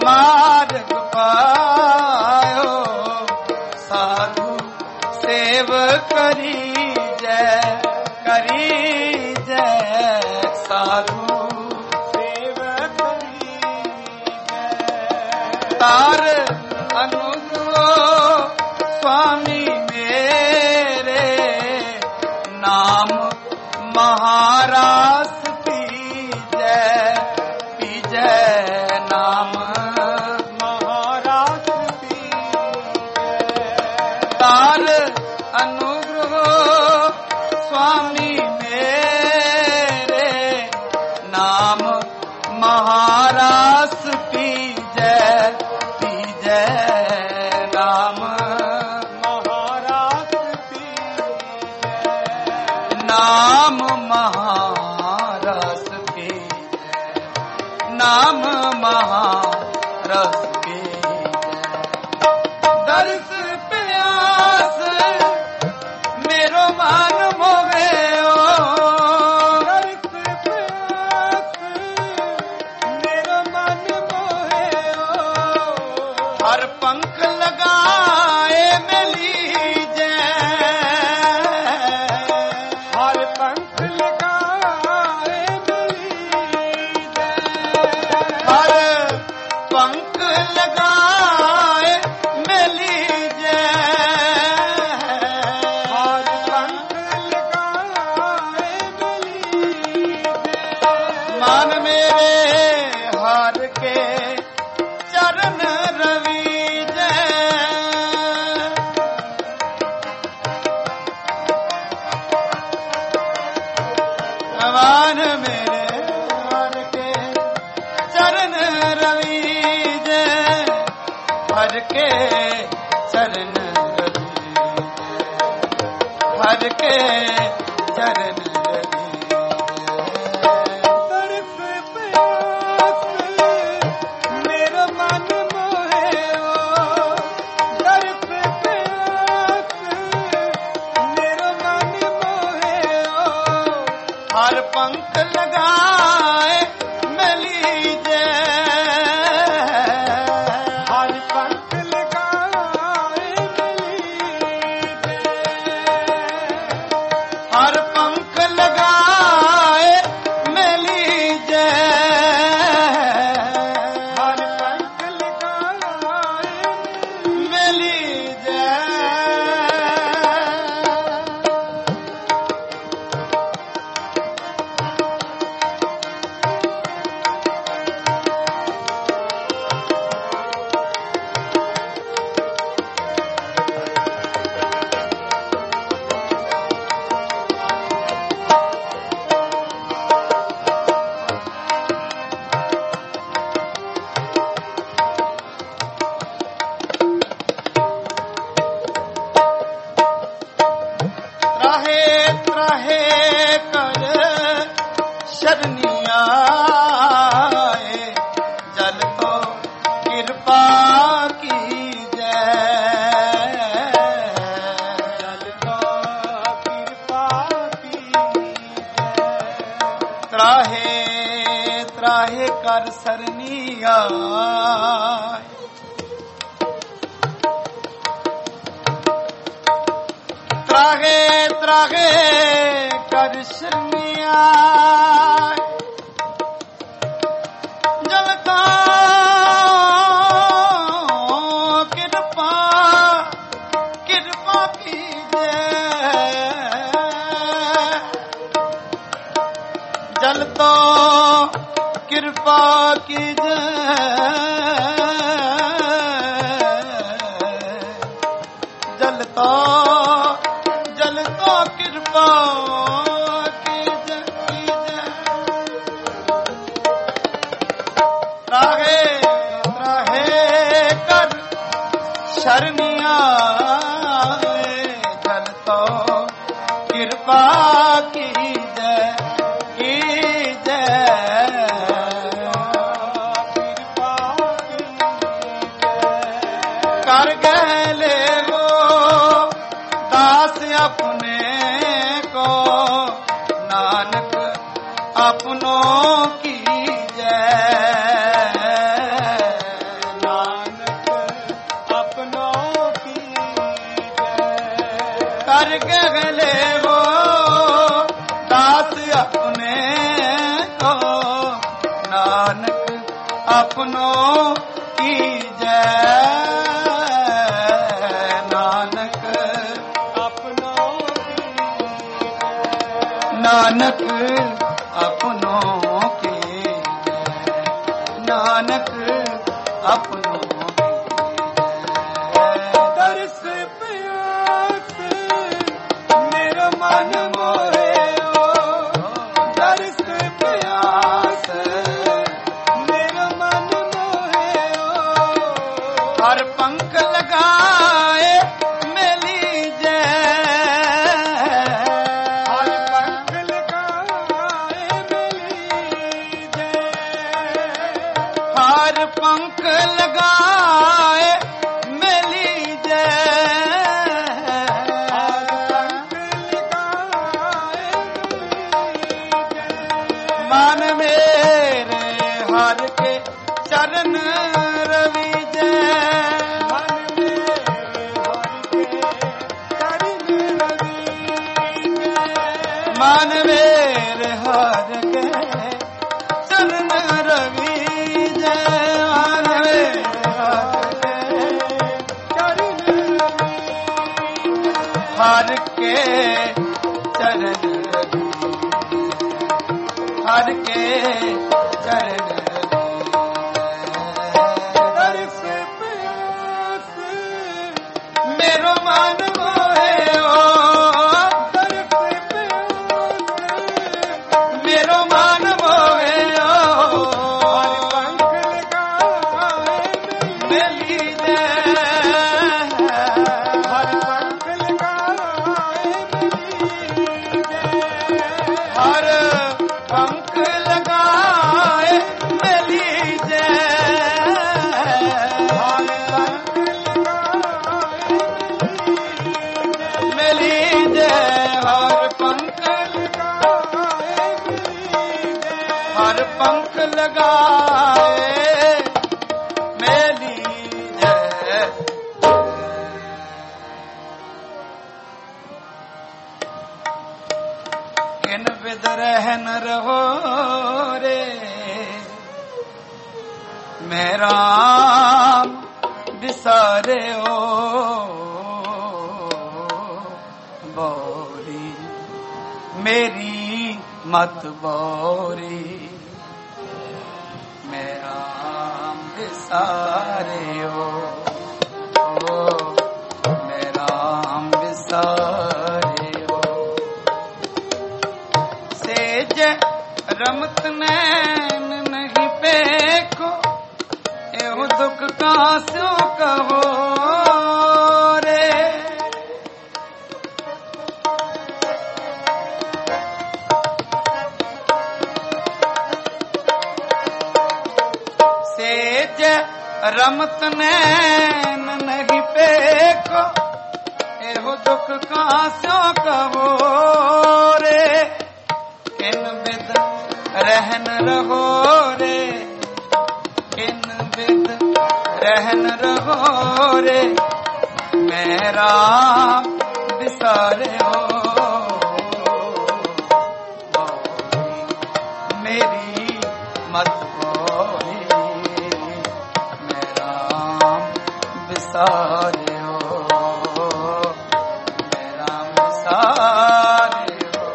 मार्ग पायो साधु सेव करी जय करी जय साधु सेव करी जय तार अनुग्रह स्वामी मेरे नाम महारास पी जय पी जय नाम महारास पी जय तार अनुग्रह स्वामी मेरे नाम महारास पी जय पी जय नाम महारास पी जय नाम महारस पी जय नाम महारस पी जय दर्श प्यास मेरो मन मोहे दर्श प्यास मेरो मन मोहे हर पंख लगाए मिली जय हर पंख लगाए मिली जय हर पंख लगाए मिली जय हर पंख लगाए मिली जय मन मेरे हार के चरण रवि जय मान मेरे हार के चरण रवि जय हर के चरण रवि जय हर के चरण रवि तड़प प्यास मेरा मन मोहे तड़प प्यास मेरा मन मोहे हर पंख लगाए मिली जय हर पंख लगाए मिली जय हर पंख लगाए मिली जय हर पंख लगाए मिली जय त्राहे त्राहे कर शरणिया जल तो कृपा की जय जल तो कृपा की जय त्राहे त्राहे कर शरणिया त्राहे त्राहे कर शरणिया जलता कृपा कृपा की जय जलता कृपा की जय जलता जलता कृपा की जय त्राहे त्राहे कर शरणिया जलता कृपा की जय की जय कृपा की जय कर गले वो दास अपने को नानक अपनों की जय गगले वो दास अपने को नानक अपनों की जय नानक अपनों नानक अपनों की नानक अपनों तरस प्यास मेरा मन मोहे ओ तरस प्यास मेरा मन मोहे ओ हर पंख लगाए मेली जय हर पंख लगाए मेली जय हर पंख लगाए मेली जय मान मेरे हर के चरण रवि जय मान मेरे हर के चरण रवि जय मान मेरे हर के चरण रवि हर के चरण तरस प्यास मेरो मन मोहे ओ तरस प्यास मेरो मन मोहे ओ पंख लगाए मेली जय हर पंख लगाए हर पंख लगाए मेली जय मेली जय हर पंख हर पंख लगाए मेली जय किन विद रहन रहो रे मेरा बिसारे ओ बोरी मेरी मत बोरी मेरा बिसारे ओ ओ मेरा बिसारे ओ सेज रमत नैन नहीं पेखो एहो दुख का सो कहो रे सेज रमत नैन नहीं पेखो एहो दुख का सो कहो रे किन बिद रहन रहो रे किन बिद रहन रहो रे मेरा बिसारे हो मेरी मत बोली मेरा बिसारे हो मेरा बिसारे हो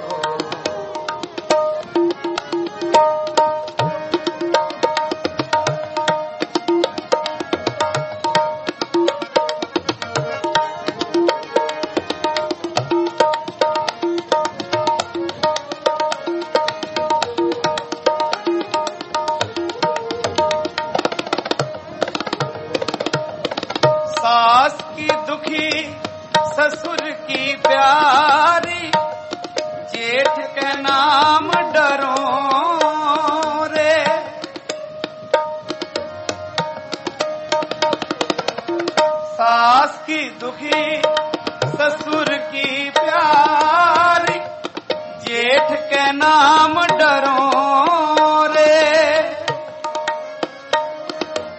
सास की दुखी ससुर की प्यारी जेठ के नाम डरो रे सास की दुखी ससुर की प्यारी जेठ के नाम डरो रे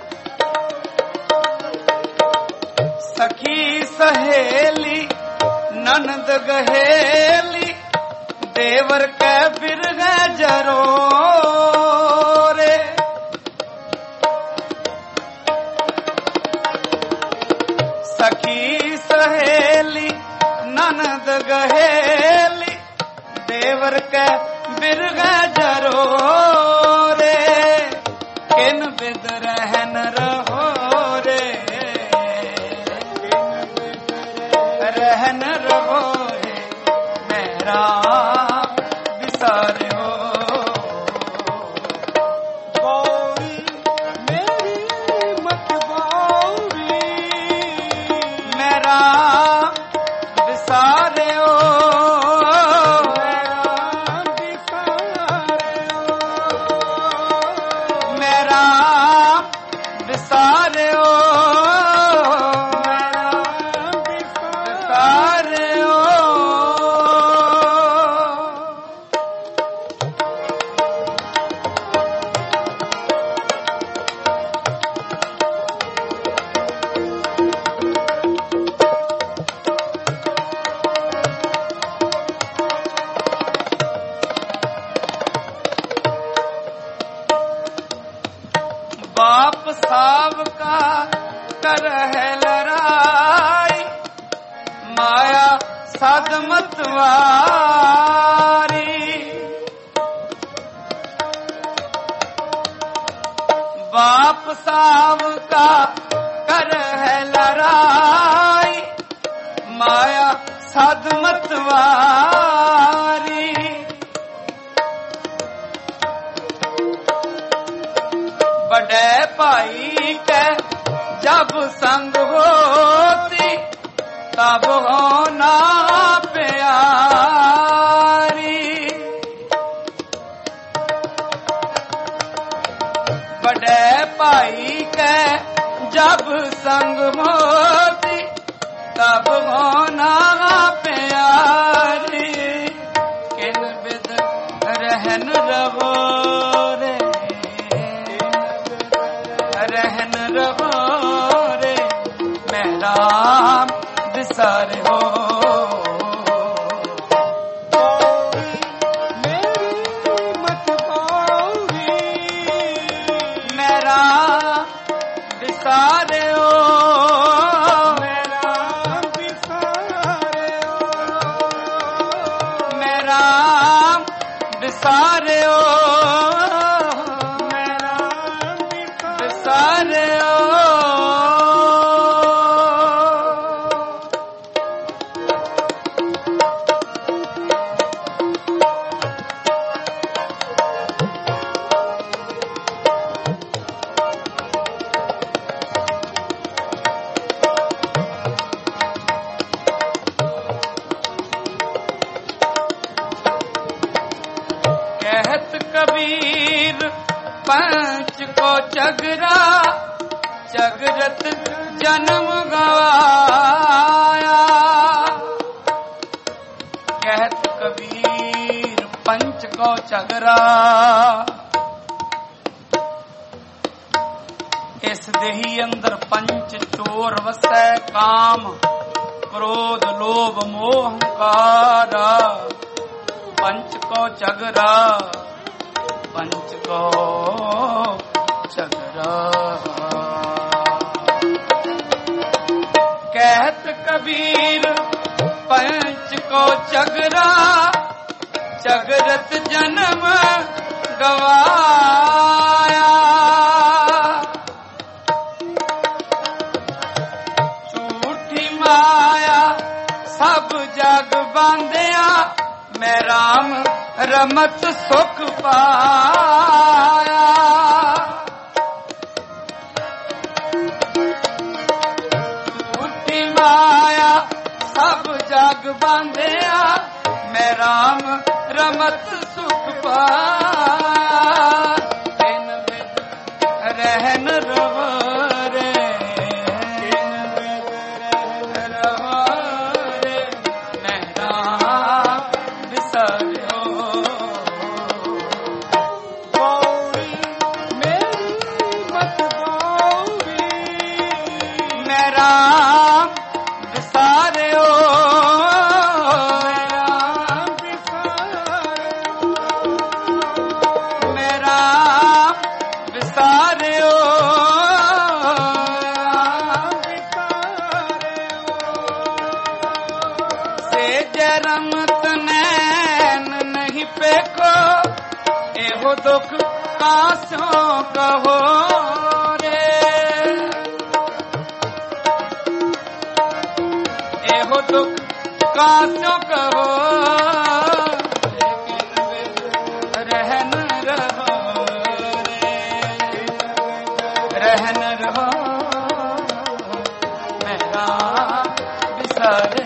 सखी सहेली ननद गहेली देवर के बिरग जरो रे। सखी सहेली ननद गहेली देवर के बिरग जरो रे। किन बिद रहन रहो रे, रहन रहो रे मेरा विसारे हो। गौरी मेरी मत गौरी मेरा विसारे हो, मेरा विसारे हो, बाप साव का कर है लड़ाई माया साध मतवारी। बाप साव का कर है लड़ाई माया साध मतवारी। बड़े भाई के जब संग होती तब होना प्यारी। बड़े भाई के जब संग होती तब होना प्यारी। किन बिद रहन रहो रे, रहन रहो रे मेरा विसार हो। गौरी मेरी मत गौरी मेरा विसार हो, मेरा विसारे हो, मेरा विसार हो, मेरा विसार हो। कहत कबीर पंच को चगरा चगरत जन्म गवाया। कहत कबीर पंच को चगरा इस देही अंदर पंच चोर वसै काम क्रोध लोभ मोह अहंकारा। पंच को चगरा पंच को चगरा। कहत कबीर पंच को चगरा चगरत जन्म गवाया। झूठी माया सब जग बांधिया मैं राम रमत सुख पाया। झूठी माया सब जग बांधिया मैं राम रमत सुख पाया। इन बिद रहन रहो रे, इन बिद रहन रहो रे मैं राम विसारे हो। गौरी मेरी मत गौरी मैं राम विसारे हो, रमत नैन नहीं पेखो एहो दुख कास्यों कहो रे एहो दुख कास्यों कहो रहन रहो रे रहन रहो मेरा बिसारे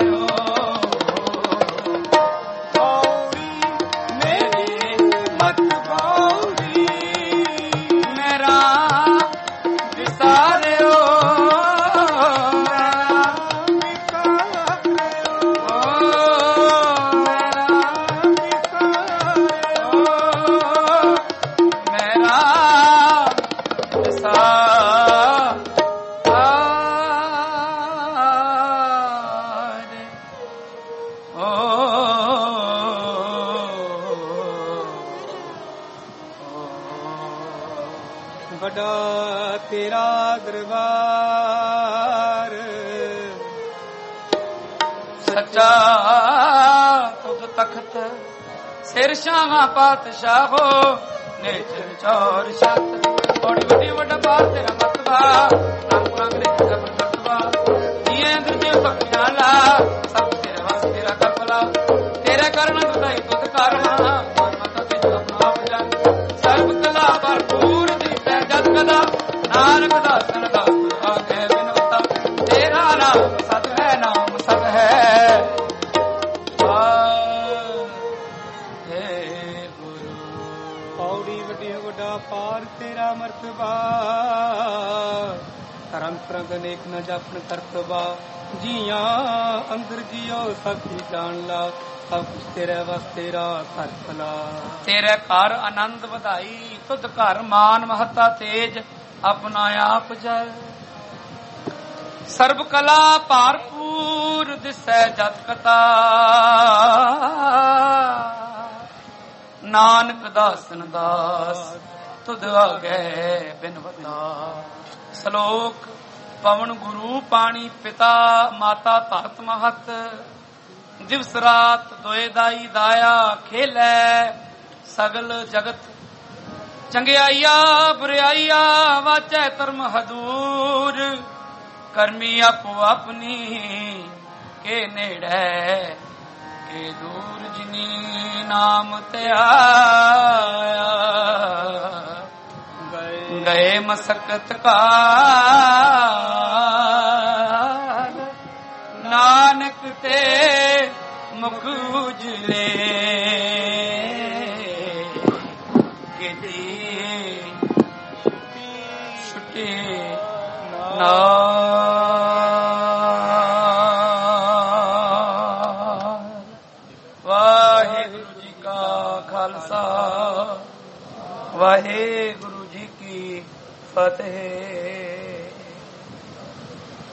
बड़ा तेरा दरबार सच्चा तुझ तख्त सिर शाह पातशाहो नेचर चौर छत बड़ी बड़ी वड्डा पार तेरा मतबा रंग रंग रे सब मतबा ये इंद्र सब जाना सब तेरे वास तेरा कपला तेरे कारण तुझाई तुझ कारण मत ते अपना जान सर्व कला भरपूर कदा नानक दासन दास आगे बिनवता तेरा नाम सत है नाम सत है हे गुरु पौड़ी वड्डी वड्डा पार तेरा मर्तबा रंग रंग अनेक न जापन करतबा जिया अंदर जियो सब ही जान ला सब कुछ तेरे वास तेरा घर भला तेरे घर आनंद ਵਧਾਈ तुद घर मान महता तेज अपना आप जय सर्व कला भरपूर दिसै जत कथा नानक दासन दास तुद आगे बिनवता श्लोक पवन गुरु पानी पिता माता धरत महत दिवस रात दोए दाई दाया खेलै सगल जगत चंगियाइया बुराइया वाचै धर्म हदूर करमी आपो अपनी के नेड़े के दूर जिनी नाम ते आया गए मसकत काल नानक ते मुख उजले के दिए छुटे नार वाहेगुरु जी का खालसा वाहेगुरु जी की फतेह।